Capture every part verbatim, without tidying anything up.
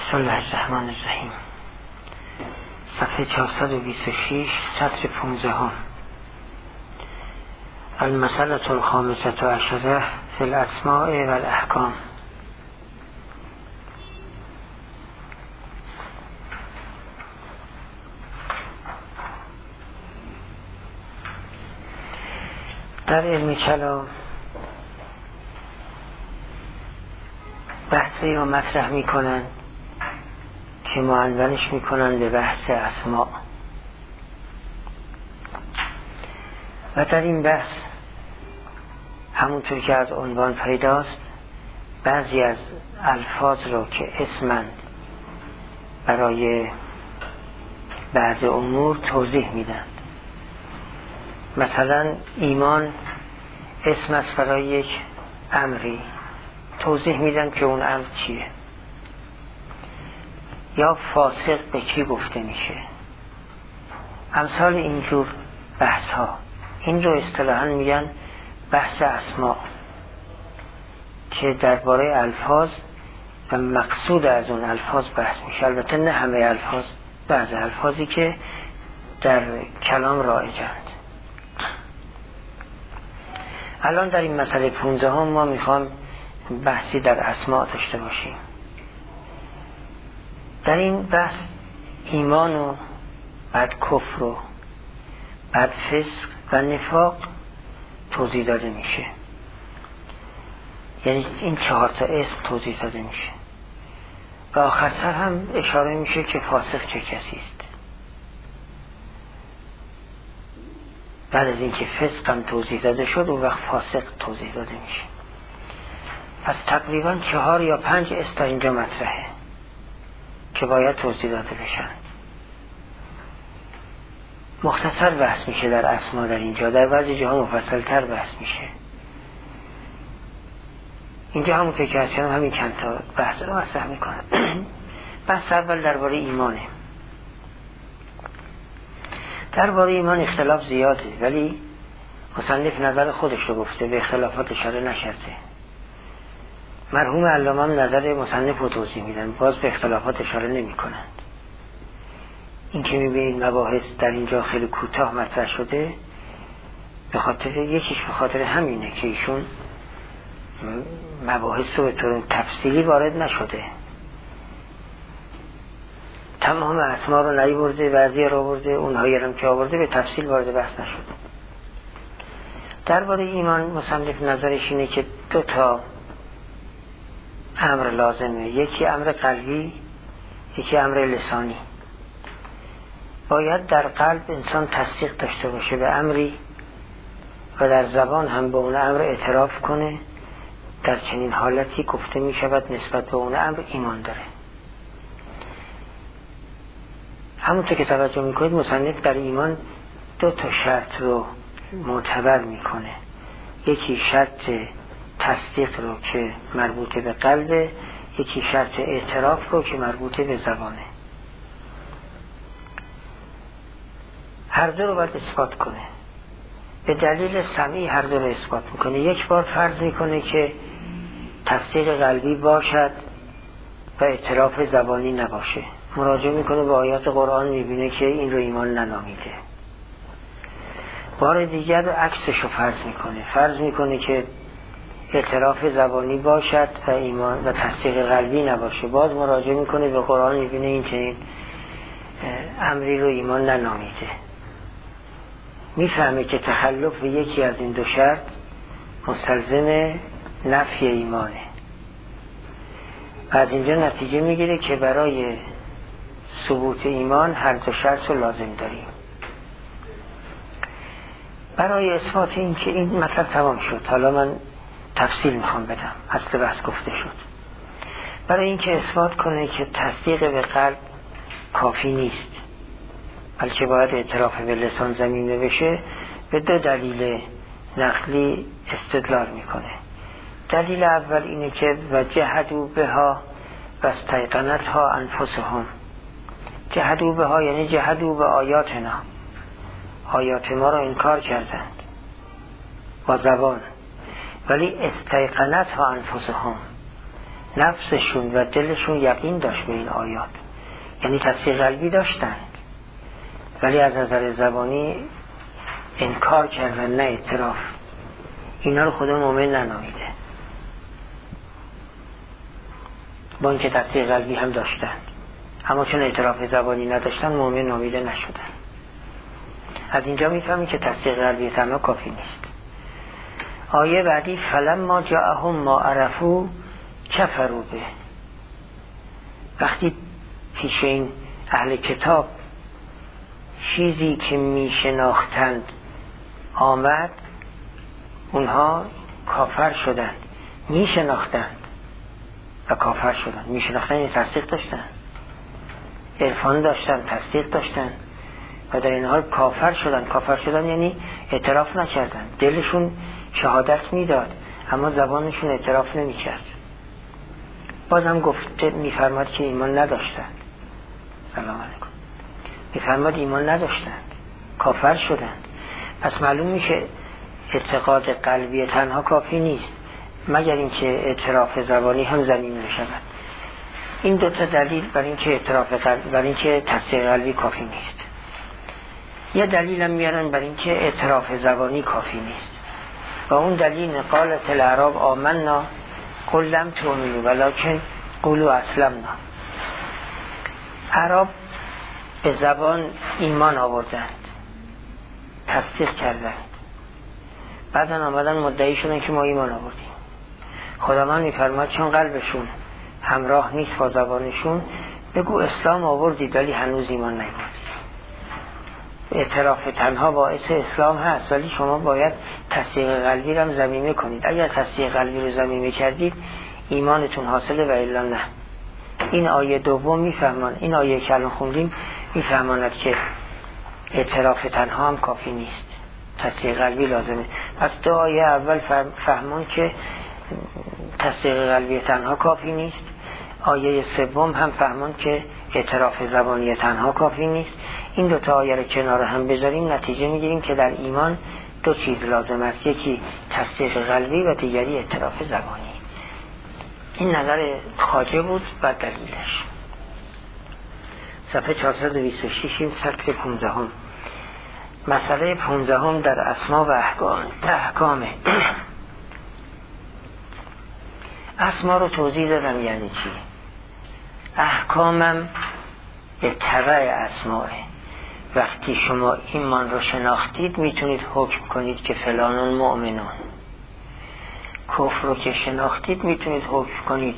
بسم الله الرحمن الرحیم. صفحه چهارصد و بیست و شش، سطر پانزده. المسألة الخامسة عشرة في الاسماء والاحکام. در علم کلام بحثی رو مطرح میکنن که معنونش میکنن به بحث اسماء، و در این بحث همونطور که از عنوان پیداست بعضی از الفاظ رو که اسمند برای بعض امور توضیح میدن. مثلا ایمان اسم است برای یک امری، توضیح میدن که اون امر چیه. یا فاسق به کی گفته میشه، امثال اینجور بحث ها. این رو اصطلاحاً میگن بحث اسماء، که درباره الفاظ و مقصود از اون الفاظ بحث میشه. البته نه همه الفاظ، بعض الفاظی که در کلام رایجند. الان در این مسئله پونزده هم ما میخوام بحثی در اسماء داشته باشیم. در این بحث ایمان و بعد کفر و بعد فسق و نفاق توضیح داده میشه. یعنی این چهار تا اسم توضیح داده میشه و آخر سر هم اشاره میشه که فاسق چه کسی است. بعد از اینکه فسق هم توضیح داده شد اون وقت فاسق توضیح داده میشه. پس تقریبا چهار یا پنج اسم تا اینجا مطرحه که باید توضیح داده بشن. مختصر بحث میشه در اسما در اینجا، در بعضی جاها مفصل تر بحث میشه. اینجا همون که هستم همین چند تا بحث رو مطرح میکنم. بحث اول درباره ایمانه. درباره ایمان اختلاف زیاده، ولی مصنف نظر خودش رو گفته، به اختلافات اشاره نشده. مرحوم علامه هم نظر مصنف رو توضیح میدن، باز به اختلافات اشاره نمی کنند. این که میبینید مباحث در اینجا خیلی کوتاه مطرح شده، به خاطر یکیش به خاطر همینه که ایشون مباحث رو به طور تفصیلی وارد نشده، تمام اسما رو نیاورده، بعضی رو آورده، اونهایی هم که آورده به تفصیل وارد بحث نشده. درباره ایمان مصنف نظرش اینه که دو تا امر لازمه، یکی امر قلبی، یکی امر لسانی. باید در قلب انسان تصدیق داشته باشه به امری و در زبان هم به اون امر اعتراف کنه. در چنین حالتی گفته می شود نسبت به اون امر ایمان داره. همونطور که توجه می کنید مصنف در ایمان دو تا شرط رو معتبر می کنه. یکی شرط تصدیق رو که مربوطه به قلبه، یکی شرط اعتراف رو که مربوطه به زبانه. هر دو رو باید اثبات کنه. به دلیل سمعی هر دو رو اثبات میکنه. یک بار فرض میکنه که تصدیق قلبی باشد و اعتراف زبانی نباشه، مراجعه میکنه به آیات قرآن، میبینه که این رو ایمان ننامیده. بار دیگر عکسش رو فرض میکنه، فرض میکنه که اعتراف زبانی باشد و ایمان و تصدیق قلبی نباشه، باز مراجعه میکنه به قرآن، میبینه این چنین امری رو ایمان ننامیده. میفهمه که تخلف به یکی از این دو شرط مستلزم نفی ایمانه و از اینجا نتیجه میگیره که برای ثبوت ایمان هر دو شرط رو لازم داریم. برای اثبات این که این مطلب تمام شد، حالا من تفصیل میخوام بدم، اصل بحث گفته شد. برای اینکه اثبات کنه که تصدیق به قلب کافی نیست، بلکه باید اعتراف به لسان زمینه بشه، به دو دلیل نقلی استدلال میکنه. دلیل اول اینه که و جحدوا بها و استیقنتها انفسهم. جحدوا بها یعنی جحدوا به آیاتنا، آیات ما را انکار کردند با زبان، ولی استیقنتها انفسهم، نفسشون و دلشون یقین داشت به این آیات، یعنی تصدیق قلبی داشتن ولی از نظر زبانی انکار کردن، نه اعتراف. اینا رو خدا مؤمن ننامیده، با اینکه تصدیق قلبی هم داشتن اما چون اعتراف زبانی نداشتن مؤمن نامیده نشدن. از اینجا میفهمیم که تصدیق قلبی تنها کافی نیست. آیه بعدی فلما جاءهم ما عرفوا کفروا به. وقتی پیش این اهل کتاب چیزی که میشناختند آمد، اونها کافر شدند. میشناختند و کافر شدند. میشناختند یعنی تصدیق داشتن، عرفان داشتن، تصدیق داشتن و در این حال کافر شدن. کافر شدن یعنی اعتراف نکردن. دلشون شهادت میداد اما زبانشون اعتراف نمیکرد. بازم گفته میفرماد که ایمان نداشتند. سلام علیکم. میفرماد ایمان نداشتند، کافر شدند. پس معلوم میشه اعتقاد قلبی تنها کافی نیست، مگر اینکه اعتراف زبانی هم ضمیمه شود. این دو تا دلیل برای اینکه اعتراف قلبی، برای اینکه تصدیق قلبی کافی نیست. یه دلیل هم میارن برای اینکه اعتراف زبانی کافی نیست و اون دلیل قالت الاعراب آمنا قل لم تؤمنوا ولکن قولوا اسلمنا. عرب به زبان ایمان آوردند، تصدیق کردند، بعدن آمدن مدعی شدن که ما ایمان آوردیم. خداوند میفرماد چون قلبشون همراه نیست با زبانشون، بگو اسلام آوردید ولی هنوز ایمان نیاوردید. اعتراف تنها باعث اسلام هست ولی شما باید تصدیق قلبی رو هم ضمیمه کنید. اگر تصدیق قلبی رو ضمیمه کردید ایمانتون حاصله و الا نه. این آیه دوم میفهمان، این آیه که الان خوندیم میفهماند که اعتراف تنها هم کافی نیست، تصدیق قلبی لازمه. پس دو آیه اول فهمان که تصدیق قلبی تنها کافی نیست، آیه سوم هم فهمان که اعتراف زبانی تنها کافی نیست. این دو تا آیه رو کنار هم بذاریم نتیجه میگیریم که در ایمان دو چیز لازم است، یکی تصدیق قلبی و دیگری اعتراف زبانی. این نظر خواجه بود و دلیلش. صفحه چهارصد و بیست و شش این سطر پونزده هم. مسئله پونزده هم در اسما و احکام. احکامه اسما رو توضیح دادم یعنی چی. احکامم به تبع اسماه. وقتی شما ایمان رو شناختید میتونید حکم کنید که فلانون مؤمنون. کفر رو که شناختید میتونید حکم کنید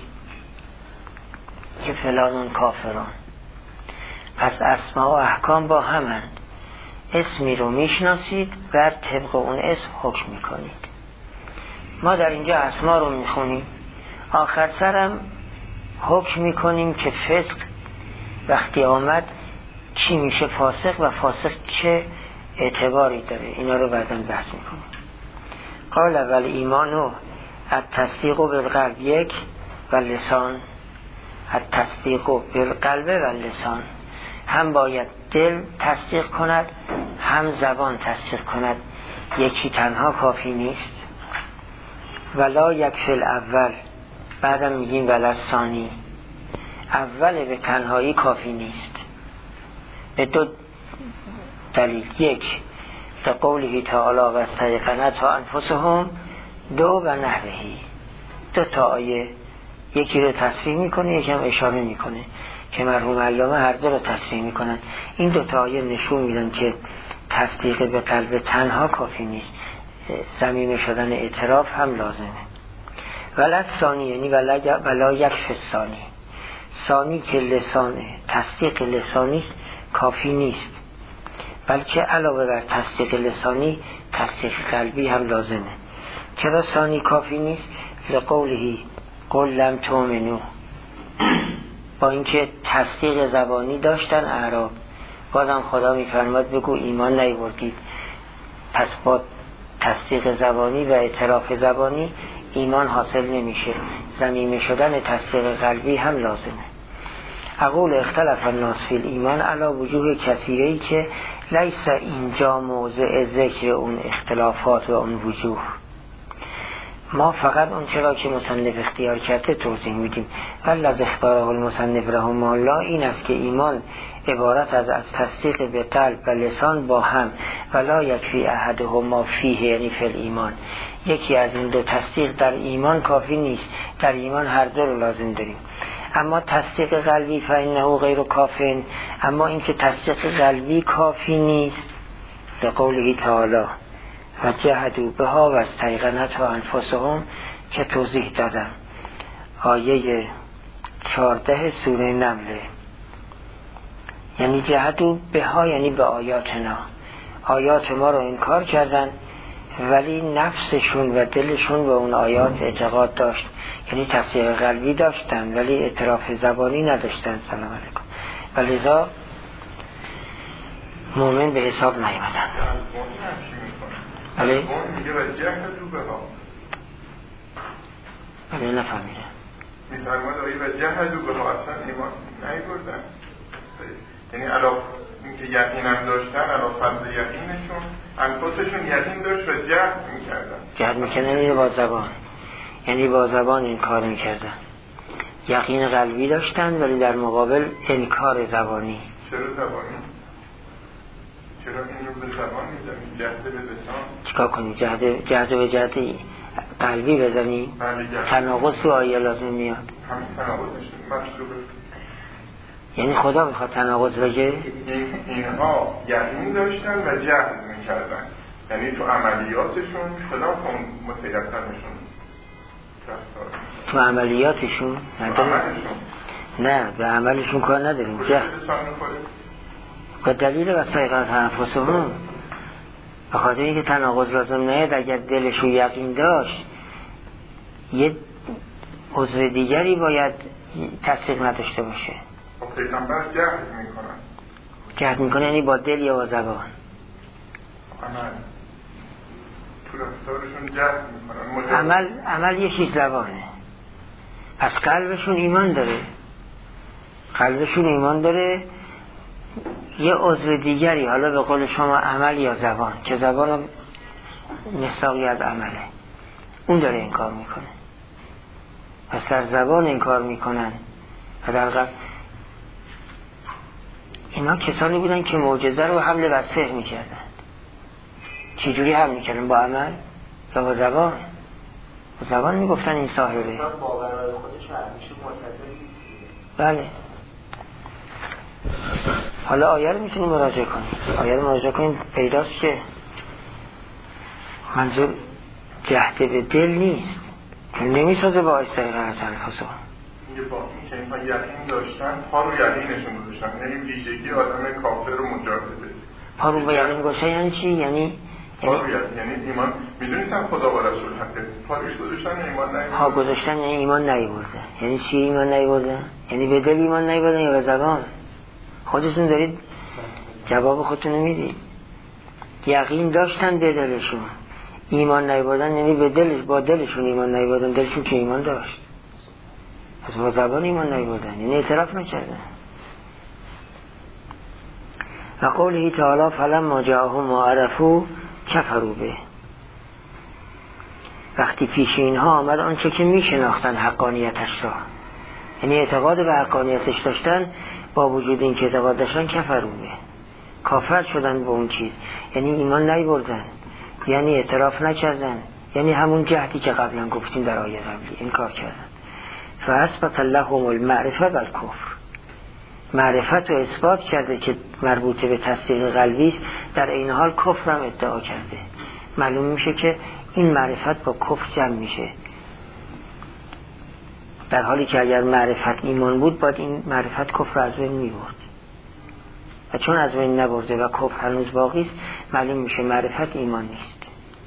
که فلانون کافرون. پس اسما و احکام با همند. اسمی رو میشناسید بر طبق اون اسم حکم میکنید. ما در اینجا اسما رو میخونیم، آخر سرم حکم میکنیم که فسق وقتی آمد چی میشه فاسق و فاسق چه اعتباری داره. اینا رو بعداً بحث میکنیم. قال اول ایمانو التصدیق بالقلب یک و لسان. التصدیق بالقلب و لسان. هم باید دل تصدیق کند هم زبان تصدیق کند. یکی تنها کافی نیست. ولا یکفی الاول. بعدم میگیم ولا ثانی. اول به تنهایی کافی نیست به دو دلیل. یک به قوله تعالی و استیقنت و انفسهم. دو و نحوهی. دو تا آیه، یکی رو تصریح میکنه یکی هم اشاره میکنه که مرحوم علامه هر دو رو تصریح میکنن. این دو تا آیه نشون میدن که تصدیق به قلب تنها کافی نیست، ضمیمه شدن اعتراف هم لازمه. ولا ثانی یعنی ولا, ولا یکفی ثانی. ثانی که لسانه، تصدیق لسانی کافی نیست، بلکه علاوه بر تصدیق لسانی تصدیق قلبی هم لازمه. چرا ثانی کافی نیست؟ لقوله قل لم تؤمنوا. با اینکه تصدیق زبانی داشتن اعراب، بازم خدا میفرماد بگو ایمان نیاوردید. پس با تصدیق زبانی و اعتراف زبانی ایمان حاصل نمیشه، ضمیمه شدن تصدیق قلبی هم لازمه. اقول اختلف الناس فی الایمان علی وجوه کثیره‌ای که لیس اینجا موضع ذکر اون اختلافات و اون وجوه. ما فقط اون چرا که مصنف اختیار کرده توضیح میدیم. ولی از اختیاره المصنف رحمه الله این است که ایمان عبارت از از تصدیق به قلب و لسان با هم، ولا یکفی احدهما فیه، یعنی فی ایمان، یکی از این دو تصدیق در ایمان کافی نیست، در ایمان هر دو رو لازم داریم. اما تصدیق قلبی فانه غیر کافین، اما این که تصدیق قلبی کافی نیست، به قوله تعالی و جهدوا بها و استیقنتها انفسهم که توضیح دادم، آیه چهارده سوره نمله. یعنی جهدوا بها یعنی به آیاتنا، آیات ما رو انکار کردن ولی نفسشون و دلشون به اون آیات اعتقاد داشت، یعنی تصدیق قلبی داشتن ولی اعتراف زبانی نداشتن. سلام علیکم. ولذا مومن به حساب نیامدن. بله؟ میگه و جهدوا بها. بله نفهمیدم. میفرماد آیه و جهدوا بها اصلا ایمان نیاوردن. یعنی علاوه اینکه یقین هم داشتن، علاوه فضل یقینشون انفسشون یقین داشت و جهد میکردن. جهد میکردن اینو با زبان، یعنی با زبان انکار میکردن. یقین قلبی داشتن ولی در مقابل انکار زبانی. چرا زبانی؟ چرا این رو به زبان میزنی؟ جهد به لسان؟ چیکار کنی؟ جهد جهد به جهد قلبی بزنی؟ تناقض تو آیه لازم میاد. همین تناقضش مطلوبه. یعنی خدا میخواد تناقض بگه؟ این اینها یقین داشتن و جهد میکردن، یعنی تو عملیاتشون خلاف اون مسیرتنشون تو عملیاتشون نداریم؟ نه به عملشون کار نداریم. جهد به دلیل وسایقات انفسهم، به خاطر اینکه تناقض لازم نیاد. اگر دلشو یقین داشت یه عضو دیگری باید تصدیق نداشته باشه. پیغمبر جهد میکنن. جهد میکنه یعنی با دل یا با زبان؟ عمل. تو رفتارشون جهد میکنن. عمل عمل یه چیز زبانه. پس قلبشون ایمان داره، قلبشون ایمان داره، یه عضو دیگری، حالا به قول شما عمل یا زبان، که زبان مصداقی از عمله، اون داره این کار میکنه. پس در زبان این کار میکنن و در قلب. اینا کسانی بودن که معجزه رو حمل بر سحر میکردن. چی جوری حمل میکردن؟ با عمل یا با زبان؟ با زبان میگفتن این ساحره. باورهای خودش همیشه معتزلی. بله. حالا آیه رو میتونیم مراجعه کنیم. آیه رو مراجعه کنیم پیداست که منظور جهد به دل نیست، که نمیسازه با استقرار تنفسه. میگه با این که اینها یقین داشتن پا رو یقینشون گذاشتن، یعنی ویژگی آدم کافر و مجاهده. پا رو با یقین گذاشتن یعنی چی؟ یعنی پا رو یقین یعنی ایمان. میدونستن خدا و رسول حقه، پا روش گذاشتن ایمان نیورده. پا گذاشتن یعنی ایمان نیورده. یعنی چی ایمان نیورده؟ یعنی به دل ایمان نیورده یا به زبان؟ خودتون دارید جواب خودتون میدید. یقین داشتن به دلشون، ایمان نیوردن یعنی به دلش، با دلشون ایمان نیوردن. دلشون که ایمان داشت، از با زبان ایمان نیوردن یعنی اعتراف نکردن. و قوله تعالی فلما جاءهم ما عرفوا کفروا به، وقتی پیش اینها آمد آنچه که میشناختن حقانیتش را، یعنی اعتقاد به حقانیتش داشتن، با وجود این که اعتقاد داشتن کفروا به، کافر شدن به اون چیز، یعنی ایمان نیوردن، یعنی اعتراف نکردن، یعنی همون جهدی که قبلا گفتیم در آیه قبلی انکار کردن. فاثبت لهم المعرفه بالکفر، معرفت رو اثبات کرده که مربوطه به تصدیق قلبی است، در این حال کفر هم ادعا کرده. معلوم میشه که این معرفت با کفر جمع میشه، در حالی که اگر معرفت ایمان بود باید این معرفت کفر از بین میبرد، و چون از بین نبرده و کفر هنوز باقی است، معلوم میشه معرفت ایمان نیست.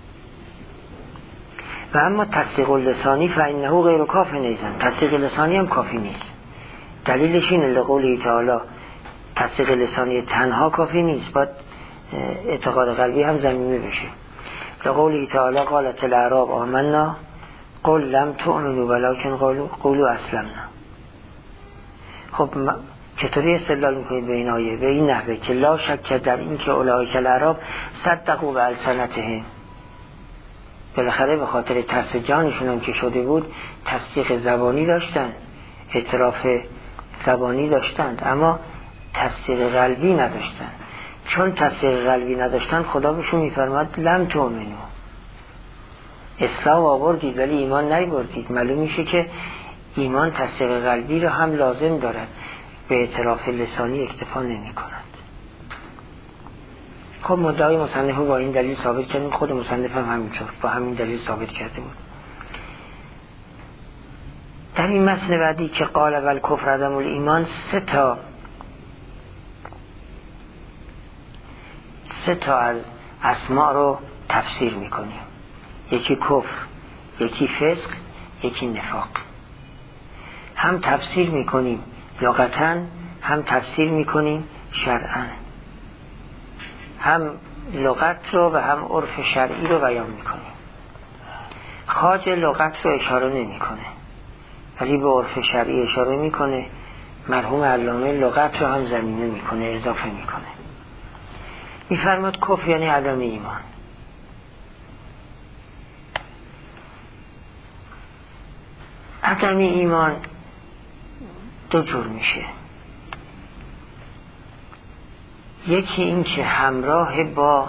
و اما تصدیق لسانی فانه غیر کاف نیزن، تصدیق لسانی هم کافی نیست. دلیلش اینه لقوله تعالی تصدیق لسانی تنها کافی نیست، باید اعتقاد قلبی هم زمینی بشه. لقوله تعالی قالت الاعراب آمنا قل لم تؤمنوا ولکن قولوا قولوا اسلمنا. خب چطوری استدلال میکنید به این آیه؟ به این نحوه که لا شک در این که اولئک الاعراب صدقوا بالسنتهم، بالاخره به خاطر ترس جانشون هم که شده بود تصدیق زبانی داشتن، اعتراف زبانی داشتند، اما تصدیق قلبی نداشتن. چون تصدیق قلبی نداشتن خدا بهشون میفرماد لم تؤمنو، اسلام آوردید ولی ایمان نیاوردید. معلوم میشه که ایمان تصدیق قلبی رو هم لازم دارد، به اعتراف لسانی اکتفا نمی کند. خب مدعای مصنف با این دلیل ثابت کردیم، خود مصنف هم همینطور با همین دلیل ثابت کرده بود. در این متن بعدی که قال والکفر عدم الایمان سه تا سه تا از اسماء رو تفسیر میکنیم، یکی کفر، یکی فسق، یکی نفاق. هم تفسیر میکنیم لغتاً، هم تفسیر میکنیم شرعاً، هم لغت رو و هم عرف شرعی رو بیان میکنیم. خواجه لغت رو اشاره نمیکنه ولی به عرف شرعی اشاره میکنه. مرحوم علامه لغت رو هم زمینه میکنه، اضافه میکنه. میفرماد کفر یعنی عدم ایمان. عدم ایمان دو جور میشه. یکی این که همراه با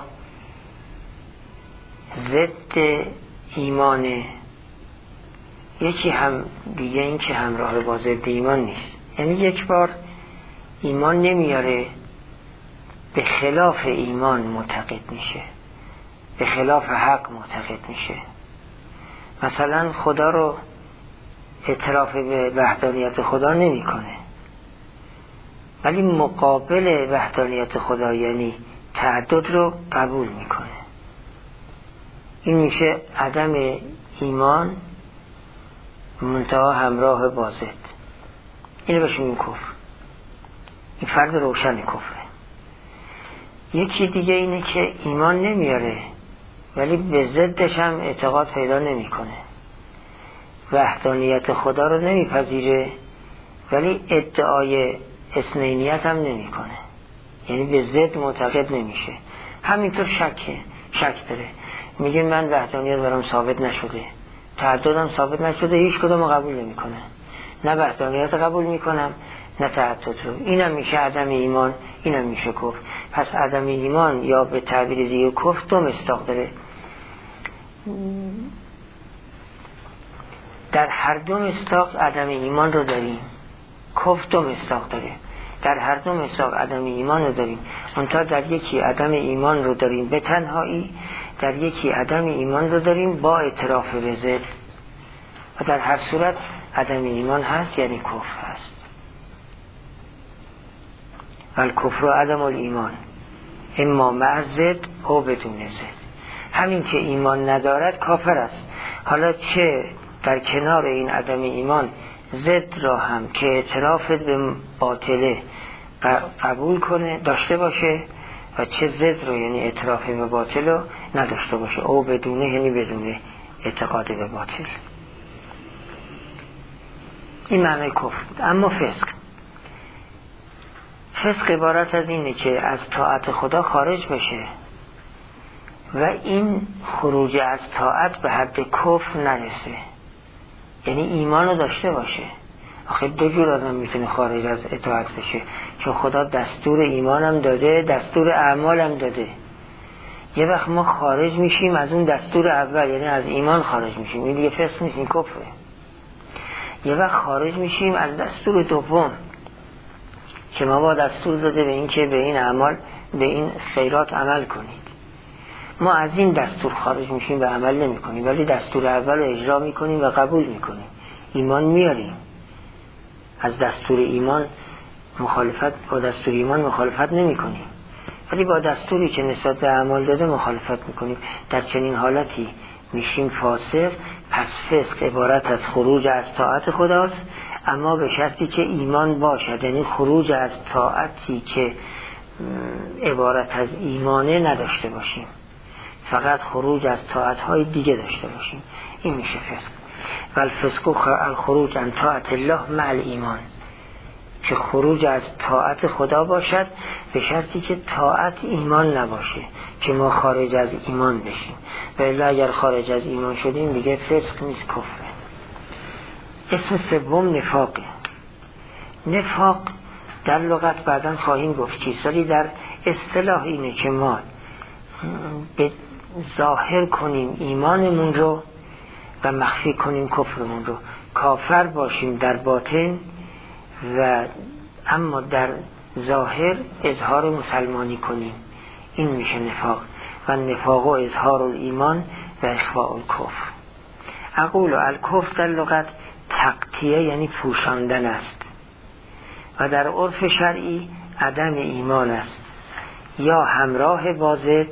ضد ایمانه، یکی هم دیگه این که همراه با ضد ایمان نیست. یعنی یک بار ایمان نمیاره، به خلاف ایمان معتقد میشه، به خلاف حق معتقد میشه. مثلا خدا رو اعتراف به وحدانیت خدا نمیکنه ولی مقابل وحدانیت خدا یعنی تعدد رو قبول میکنه. این میشه عدم ایمان منتها همراه با ضد. اینو بهش میگیم کفر. این فرد روشن کفره. یکی دیگه اینه که ایمان نمیاره ولی به ضدش هم اعتقاد پیدا نمیکنه، وحدانیت خدا رو نمیپذیره ولی ادعای اثنینیت هم نمیکنه، یعنی به ضد معتقد نمیشه. همینطور شکه شک داره، میگه من وحدانیت برام ثابت نشده، تعددم ثابت نشده، هیچ کدوم قبول نمیکنه، نه وحدانیت قبول میکنم نه تعدد رو. اینم میشه عدم ایمان، اینم میشه کفر. پس عدم ایمان یا به تعبیر دیگه کفر دو مصداق داره. در هر دو مصداق عدم ایمان رو داریم. کفر دو مصداق داره، در هر دو مصداق عدم ایمان رو داریم. منتها در یکی عدم ایمان رو داریم به تنهایی، در یکی عدم ایمان رو داریم با اعتراف به ضد. و در هر صورت عدم ایمان هست یعنی کفر هست. والکفر عدم الایمان اما مع ضد او بدون ضد. همین که ایمان ندارد کافر است. حالا چه در کنار این عدم ایمان ضد را هم که اعتراف به باطله قبول کنه داشته باشه و چه ضد رو یعنی اعتراف به باطل رو نداشته باشه، او بدونه یعنی بدونه اعتقاد به باطل. این معنی کفر. اما فسق، فسق عبارت از اینه که از طاعت خدا خارج بشه و این خروج از طاعت به حد کفر نرسه، یعنی ایمان رو داشته باشه. آخه دو جور آدم میتونه خارج از اطاعت بشه، چون خدا دستور ایمانم داده، دستور اعمالم داده. یه وقت ما خارج میشیم از اون دستور اول، یعنی از ایمان خارج میشیم، این دیگه فسق نیست، این کفره. یه وقت خارج میشیم از دستور دوم که ما با دستور داده به این که به این اعمال، به این خیرات عمل کنید. ما از این دستور خارج میشیم و عمل نمی کنیم، ولی دستور اول رو اجرا میکنیم و قبول میکنیم، ایمان میاریم. از دستور ایمان مخالفت، با دستور ایمان مخالفت نمی کنیم ولی با دستوری که نسبت به اعمال داده مخالفت میکنیم. در چنین حالتی میشیم فاسق. پس فسق عبارت از خروج از طاعت خداست، اما به شرطی که ایمان باشد، یعنی خروج از طاعتی که عبارت از ایمانه نداشته باشیم، فقط خروج از طاعت‌های دیگه داشته باشیم. این میشه فسق. والفسق الخروج عن طاعت الله مع الایمان. که خروج از طاعت خدا باشد، به شرطی که طاعت ایمان نباشه که ما خارج از ایمان بشیم. و الا اگر خارج از ایمان شدیم دیگه فسق نیست، کفره. اسم سوم نفاقه. نفاق در لغت بعداً خواهیم گفت چیست، ولی در اصطلاح اینه که ما به ظاهر کنیم ایمانمون رو و مخفی کنیم کفرمون رو. کافر باشیم در باطن و اما در ظاهر اظهار مسلمانی کنیم، این میشه نفاق. و نفاق و اظهار الایمان و اخفاء الکفر. اقول الکفر در لغت تغطیه یعنی پوشاندن است و در عرف شرعی عدم ایمان است، یا همراه با ضد.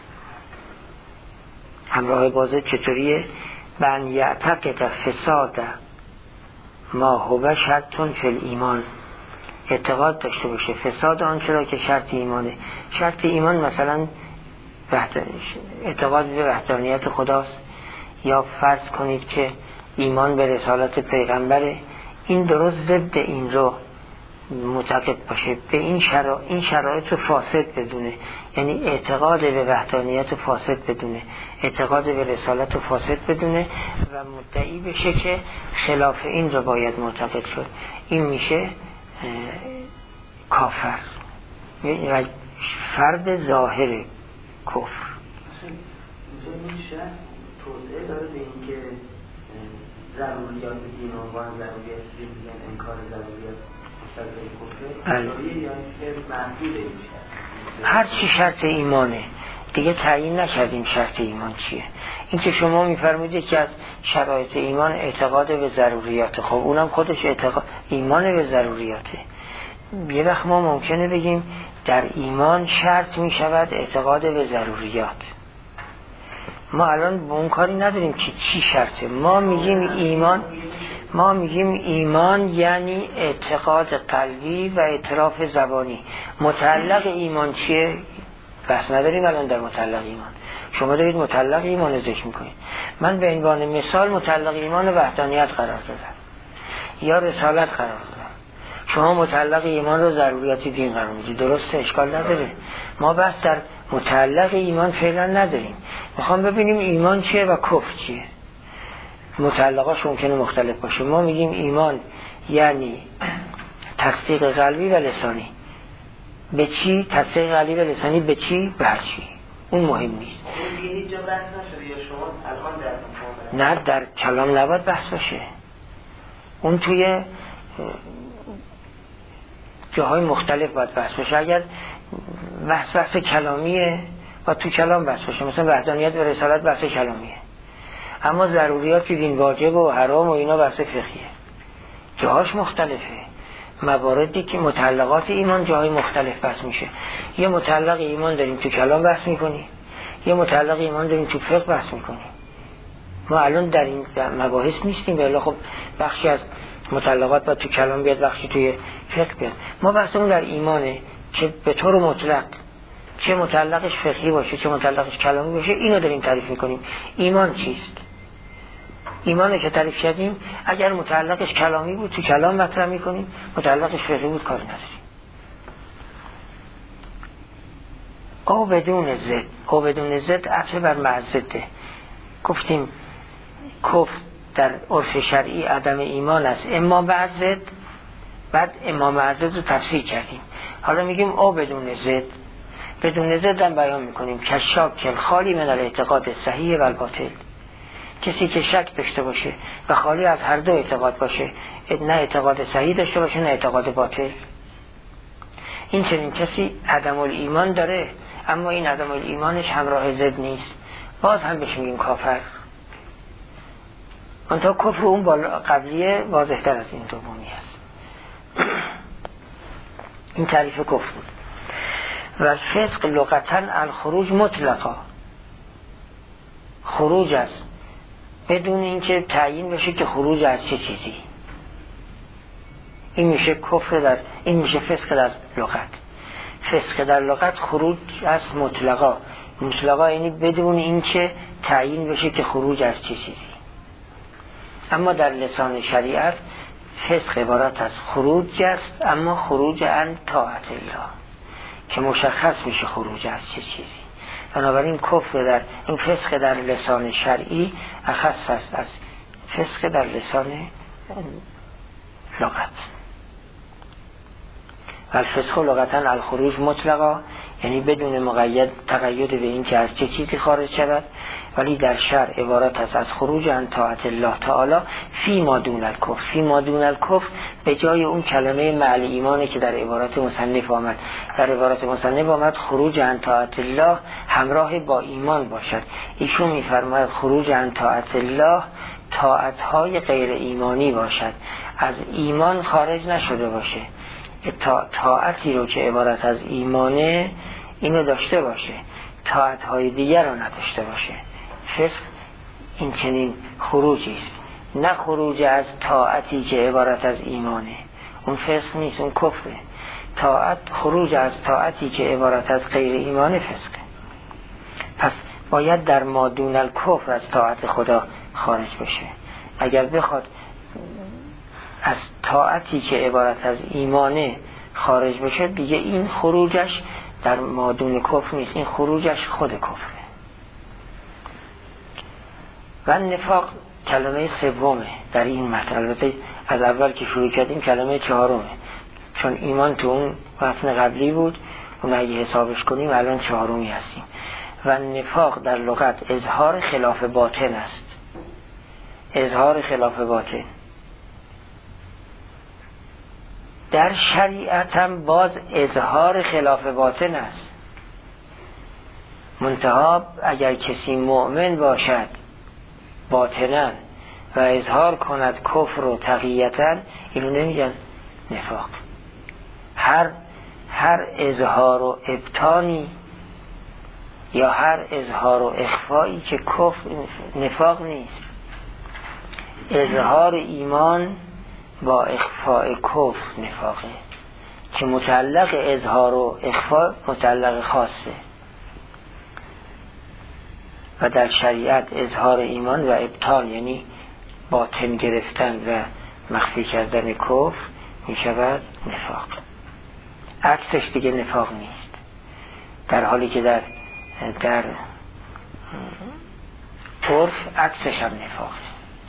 همراه با ضد چطوریه؟ بن یعتقد فساد ما هو شرطن فی الایمان، اعتقاد داشته باشه فساد آنچه را که شرط ایمانه. شرط ایمان مثلا اعتقاد به وحدانیت خداست، یا فرض کنید که ایمان به رسالت پیغمبره. این درست ضد این رو معتقد باشه، به این شرایط این شرایط رو فاسد بدونه، یعنی اعتقاد به وحدانیت رو فاسد بدونه، اعتقاد به رسالت رو فاسد بدونه و مدعی بشه که خلاف این رو باید معتقد شد. این میشه کافر و فرد ظاهر کفر. اینجا میشه توضیح داره به این که ضروریات دین و عنوان ضروریات دین میگن انکار ضروریات مستلزم کفر، ضروری یا اینکه محدود میشه؟ هر چی شرط ایمانه دیگه تعیین نکردیم شرط ایمان چیه. این که شما میفرمودید که از شرایط ایمان اعتقاد به ضروریات، خب اونم خودش اعتقاد ایمان به ضروریاته. یه وقت ما ممکنه بگیم در ایمان شرط میشود اعتقاد به ضروریات. ما الان به اون کاری نداریم که چی شرطه. ما میگیم ایمان ما میگیم ایمان یعنی اعتقاد قلبی و اعتراف زبانی. متعلق ایمان چیه؟ بس نداریم الان در متعلق ایمان. شما دارید متعلق ایمان رو ذکر میکنید. من به عنوان مثال متعلق ایمان وحدانیت قرار دادم یا رسالت قرار دادم. شما متعلق ایمان رو ضروریات دین قرار میدید. درسته، اشکال نداره. ما بس در متعلق ایمان فعلا نداریم. میخوام ببینیم ایمان چیه و کفر چیه. متعلقاش ممکنه مختلف باشه. ما میگیم ایمان یعنی تصدیق قلبی و لسانی. به چی؟ تصدیق قلبی و لسانی به چی؟ به هر چی. اون مهم نیست. اون هیچ جا بحث نشده یا شما الان در نه، در کلام نباید بحث باشه. اون توی جاهای مختلف باید بحث باشه. اگر بحث بحث کلامیه و تو کلام بحث باشه، مثلا وحدانیت و رسالت بحث کلامیه، اما ضروریات که دین واجب و حرام و اینا بحث فقهیه. جاهاش مختلفه. مواردی که متعلقات ایمان جاهای مختلف بحث میشه. یه متعلق ایمان داریم تو کلام بحث میکنیم، یه متعلق ایمان داریم تو فقه بحث میکنیم. ما الان در این مباحث نیستیم، ولی خب بخشی از متعلقات با تو کلام بیاد، بخشی توی فقه بیاد. ما بحثمون در ایمانه که به طور مطلق چه متعلقش فقهی باشه چه متعلقش کلامی باشه، اینو داریم تعریف میکنیم. ایمان چیست؟ ایمانه که تعریف کردیم اگر متعلقش کلامی بود تو کلام مطرح میکنیم، متعلقش فقهی بود کاری نداریم. او بدون زد، او بدون زد عطف بر معزده. گفتیم کفر در عرف شرعی عدم ایمان است، اما بعد زد، بعد اما معزد رو تفسیر کردیم. حالا میگیم او بدون زد. بدون زد هم بیان میکنیم کشاک خالی من الاعتقاد صحیح و الباطل. کسی که شک داشته باشه و خالی از هر دو اعتقاد باشه، نه اعتقاد صحیح داشته باشه نه اعتقاد باطل، این چنین کسی عدم الایمان داره، اما این عدم الایمانش همراه ضد نیست، باز هم بهش میگیم کافر. منتها کفر اون بالا قبلیه واضح‌تر از این دومی است. این تعریف کفر بود. و فسق لغتاً الخروج مطلقا، خروج است بدون اینکه تعیین بشه که خروج از چه چیزی. این میشه کفر در این میشه فسق در لغت. فسق در لغت خروج از مطلقا. مطلقا یعنی بدون اینکه تعیین بشه که خروج از چه چیزی. اما در لسان شریعت فسق عبارت از خروج است، اما خروج عن طاعت الله که مشخص میشه خروج از چه چیزی. بنابراین کفر در این فسق در لسان شرعی اخص است از فسق در لسان لغت. و الفسق لغتا الخروج مطلقا، یعنی بدون مقید تقید به این که از چه چیزی خارج شود، ولی در شرع عبارت است از خروج عن طاعت الله تعالی فی ما دون الکفر. فی ما دون الکفر به جای اون کلمه مع ایمانی که در عبارت مصنف آمد. در عبارت مصنف آمد خروج عن طاعت الله همراه با ایمان باشد. ایشون میفرماید خروج عن طاعت الله طاعت‌های غیر ایمانی باشد، از ایمان خارج نشده باشه. تا طاعتی رو که عبارت از ایمانه اینو داشته باشه، طاعت‌های دیگر رو نداشته باشه. فسق این چنین خروجی است، نه خروج از طاعتی که عبارت از ایمانه، اون فسق نیست، اون کفره. طاعت خروج از طاعتی که عبارت از غیر ایمانه فسقه. پس باید در ما دون الکفر از طاعت خدا خارج بشه. اگر بخواد از طاعتی که عبارت از ایمانه خارج بشه، دیگه این خروجش در مادون کفر نیست، این خروجش خود کفره. و نفاق کلمه سومه در این متن. البته از اول که شروع کردیم کلمه چهارمه، چون ایمان تو اون متن قبلی بود، اون اگه حسابش کنیم الان چهارمی هستیم. و نفاق در لغت اظهار خلاف باطن است، اظهار خلاف باطن. در شریعت هم باز اظهار خلاف باطن است، منتها اگر کسی مؤمن باشد باطنا و اظهار کند کفر و تقییتا، اینو نمیگن نفاق. هر هر اظهار و ابطانی یا هر اظهار و اخفایی که کفر نفاق نیست. اظهار ایمان با اخفاء کفر نفاقه، که متعلق اظهار و اخفاء متعلق خاصه. و در شریعت اظهار ایمان و ابطال یعنی باطن گرفتن و مخفی کردن کفر می شود نفاق. عکسش دیگه نفاق نیست، در حالی که در در عرف عکسش هم نفاقه.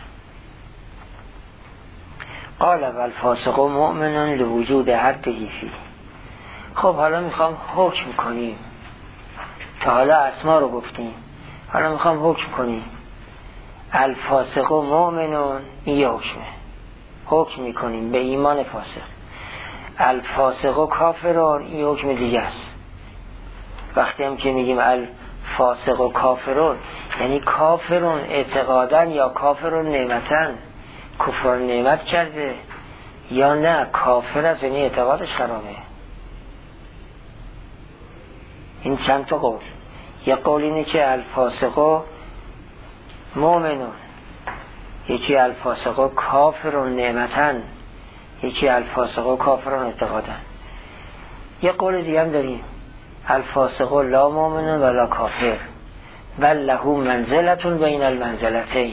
قال والفاسق مؤمن لوجود حده فی. خب حالا میخوام حکم کنیم، تا حالا اسما رو گفتیم، حالا میخوام حکم کنیم. الفاسق مؤمنون این یه حکمه، حکم میکنیم به ایمان فاسق. الفاسق کافرون این حکم دیگه است. وقتی هم که میگیم الفاسق کافرون یعنی کافرون اعتقادن یا کافرون نعمتن، کفر نعمت کرده، یا نه کافر است یعنی اعتقادش خرابه. این چند تا قول. یه قول اینه که الفاسق مؤمنون، یکی الفاسق کافرون نعمتن، یکی الفاسق کافرون اعتقادن. یه قول دیگه هم داریم الفاسق لا مؤمنون ولا کافر بل له منزلتون بین المنزلتین.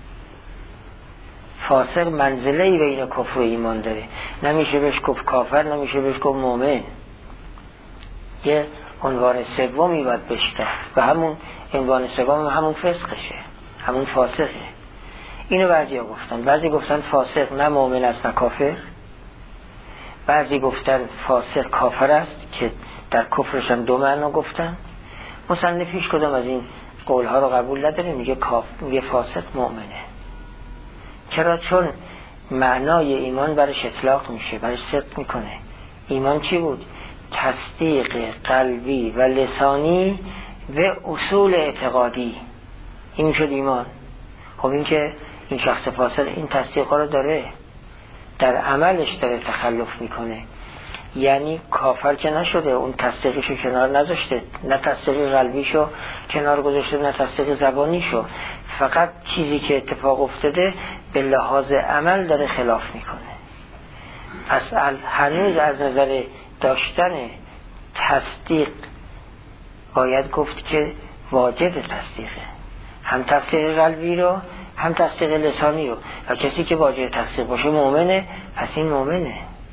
فاسق منزله‌ای بین کفر و ایمان داره، نمیشه بهش گفت کافر، نمیشه بهش گفت مؤمن. یه عنوان سومی باید بشته و همون عنوان سوم همون فسقشه، همون فاسقه. اینو بعضی ها گفتن. بعضی گفتن فاسق نه مؤمن است نه کافر، بعضی گفتن فاسق کافر است که در کفرش هم دو معنا گفتن. مصنف هیچ کدام از این قولها رو قبول نداره، میگه کافر، میگه فاسق مؤمنه. چرا؟ چون معنای ایمان برش اطلاق میشه، برش صدق میکنه. ایمان چی بود؟ تصدیق قلبی و لسانی و اصول اعتقادی، این شد ایمان. خب این که این شخص فاسق این تصدیق رو داره، در عملش داره تخلف میکنه، یعنی کافر که نشده، اون تصدیقشو کنار نذاشته، نه تصدیق قلبیشو کنار گذاشته نه تصدیق زبانیشو، فقط چیزی که اتفاق افتاده به لحاظ عمل داره خلاف میکنه. پس هنوز از نظر داشتن تصدیق باید گفت که واجب تصدیقه، هم تصدیق قلبی رو هم تصدیق لسانی رو، و کسی که واجب تصدیق باشه مؤمنه، پس این مؤمنه.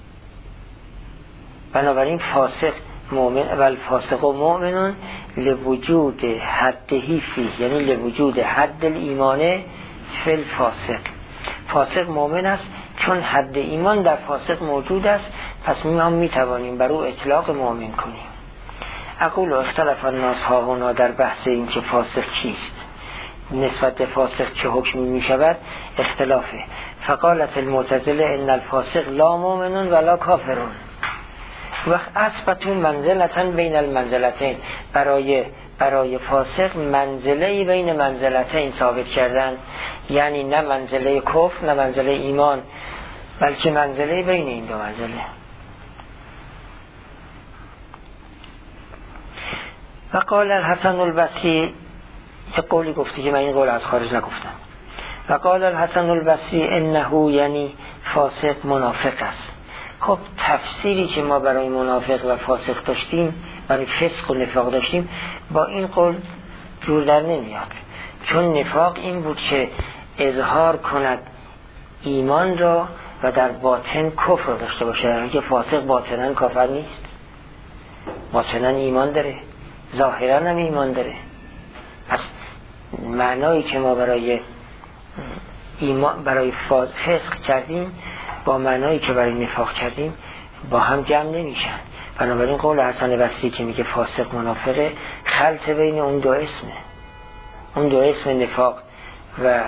بنابراین فاسق مؤمن، ول فاسق و مؤمنون لوجود حدهی فیه، یعنی لوجود حد الایمانه فی الفاسق. فاسق مؤمن است چون حد ایمان در فاسق موجود است، پس ما هم میتوانیم بر او اطلاق مؤمن کنیم. اقول اختلاف الناس ها هنا در بحث این که فاسق چیست، نسبت به فاسق چه حکمی می شود اختلافه. فقالت المعتزله ان الفاسق لا مؤمنون ولا کافرون. وقت اثبتون منزلتن بین المنزلتین، برای برای فاسق منزله بین منزلتین ثابت کردن، یعنی نه منزله کفر نه منزله ایمان، بلکه منزله بین این دو منزله. و قال الحسن البصری، یه قولی گفتی که من این قول از خارج نگفتم. و قال الحسن البصری انه یعنی فاسق منافق است. خب تفسیری که ما برای منافق و فاسق داشتیم، برای فسق و نفاق داشتیم، با این قول جور در نمیاد. چون نفاق این بود که اظهار کند ایمان را و در باطن کفر را داشته باشه. اگه فاسق باطناً کافر نیست، باطناً ایمان داره، ظاهراً هم ایمان داره. پس معنایی که ما برای ایمان برای فسق کردیم با معنایی که برای نفاق کردیم با هم جمع نمیشن. بنابراین قول حسن بصری که میگه فاسق منافقه، خلط بین اون دو اسمه، اون دو اسم نفاق و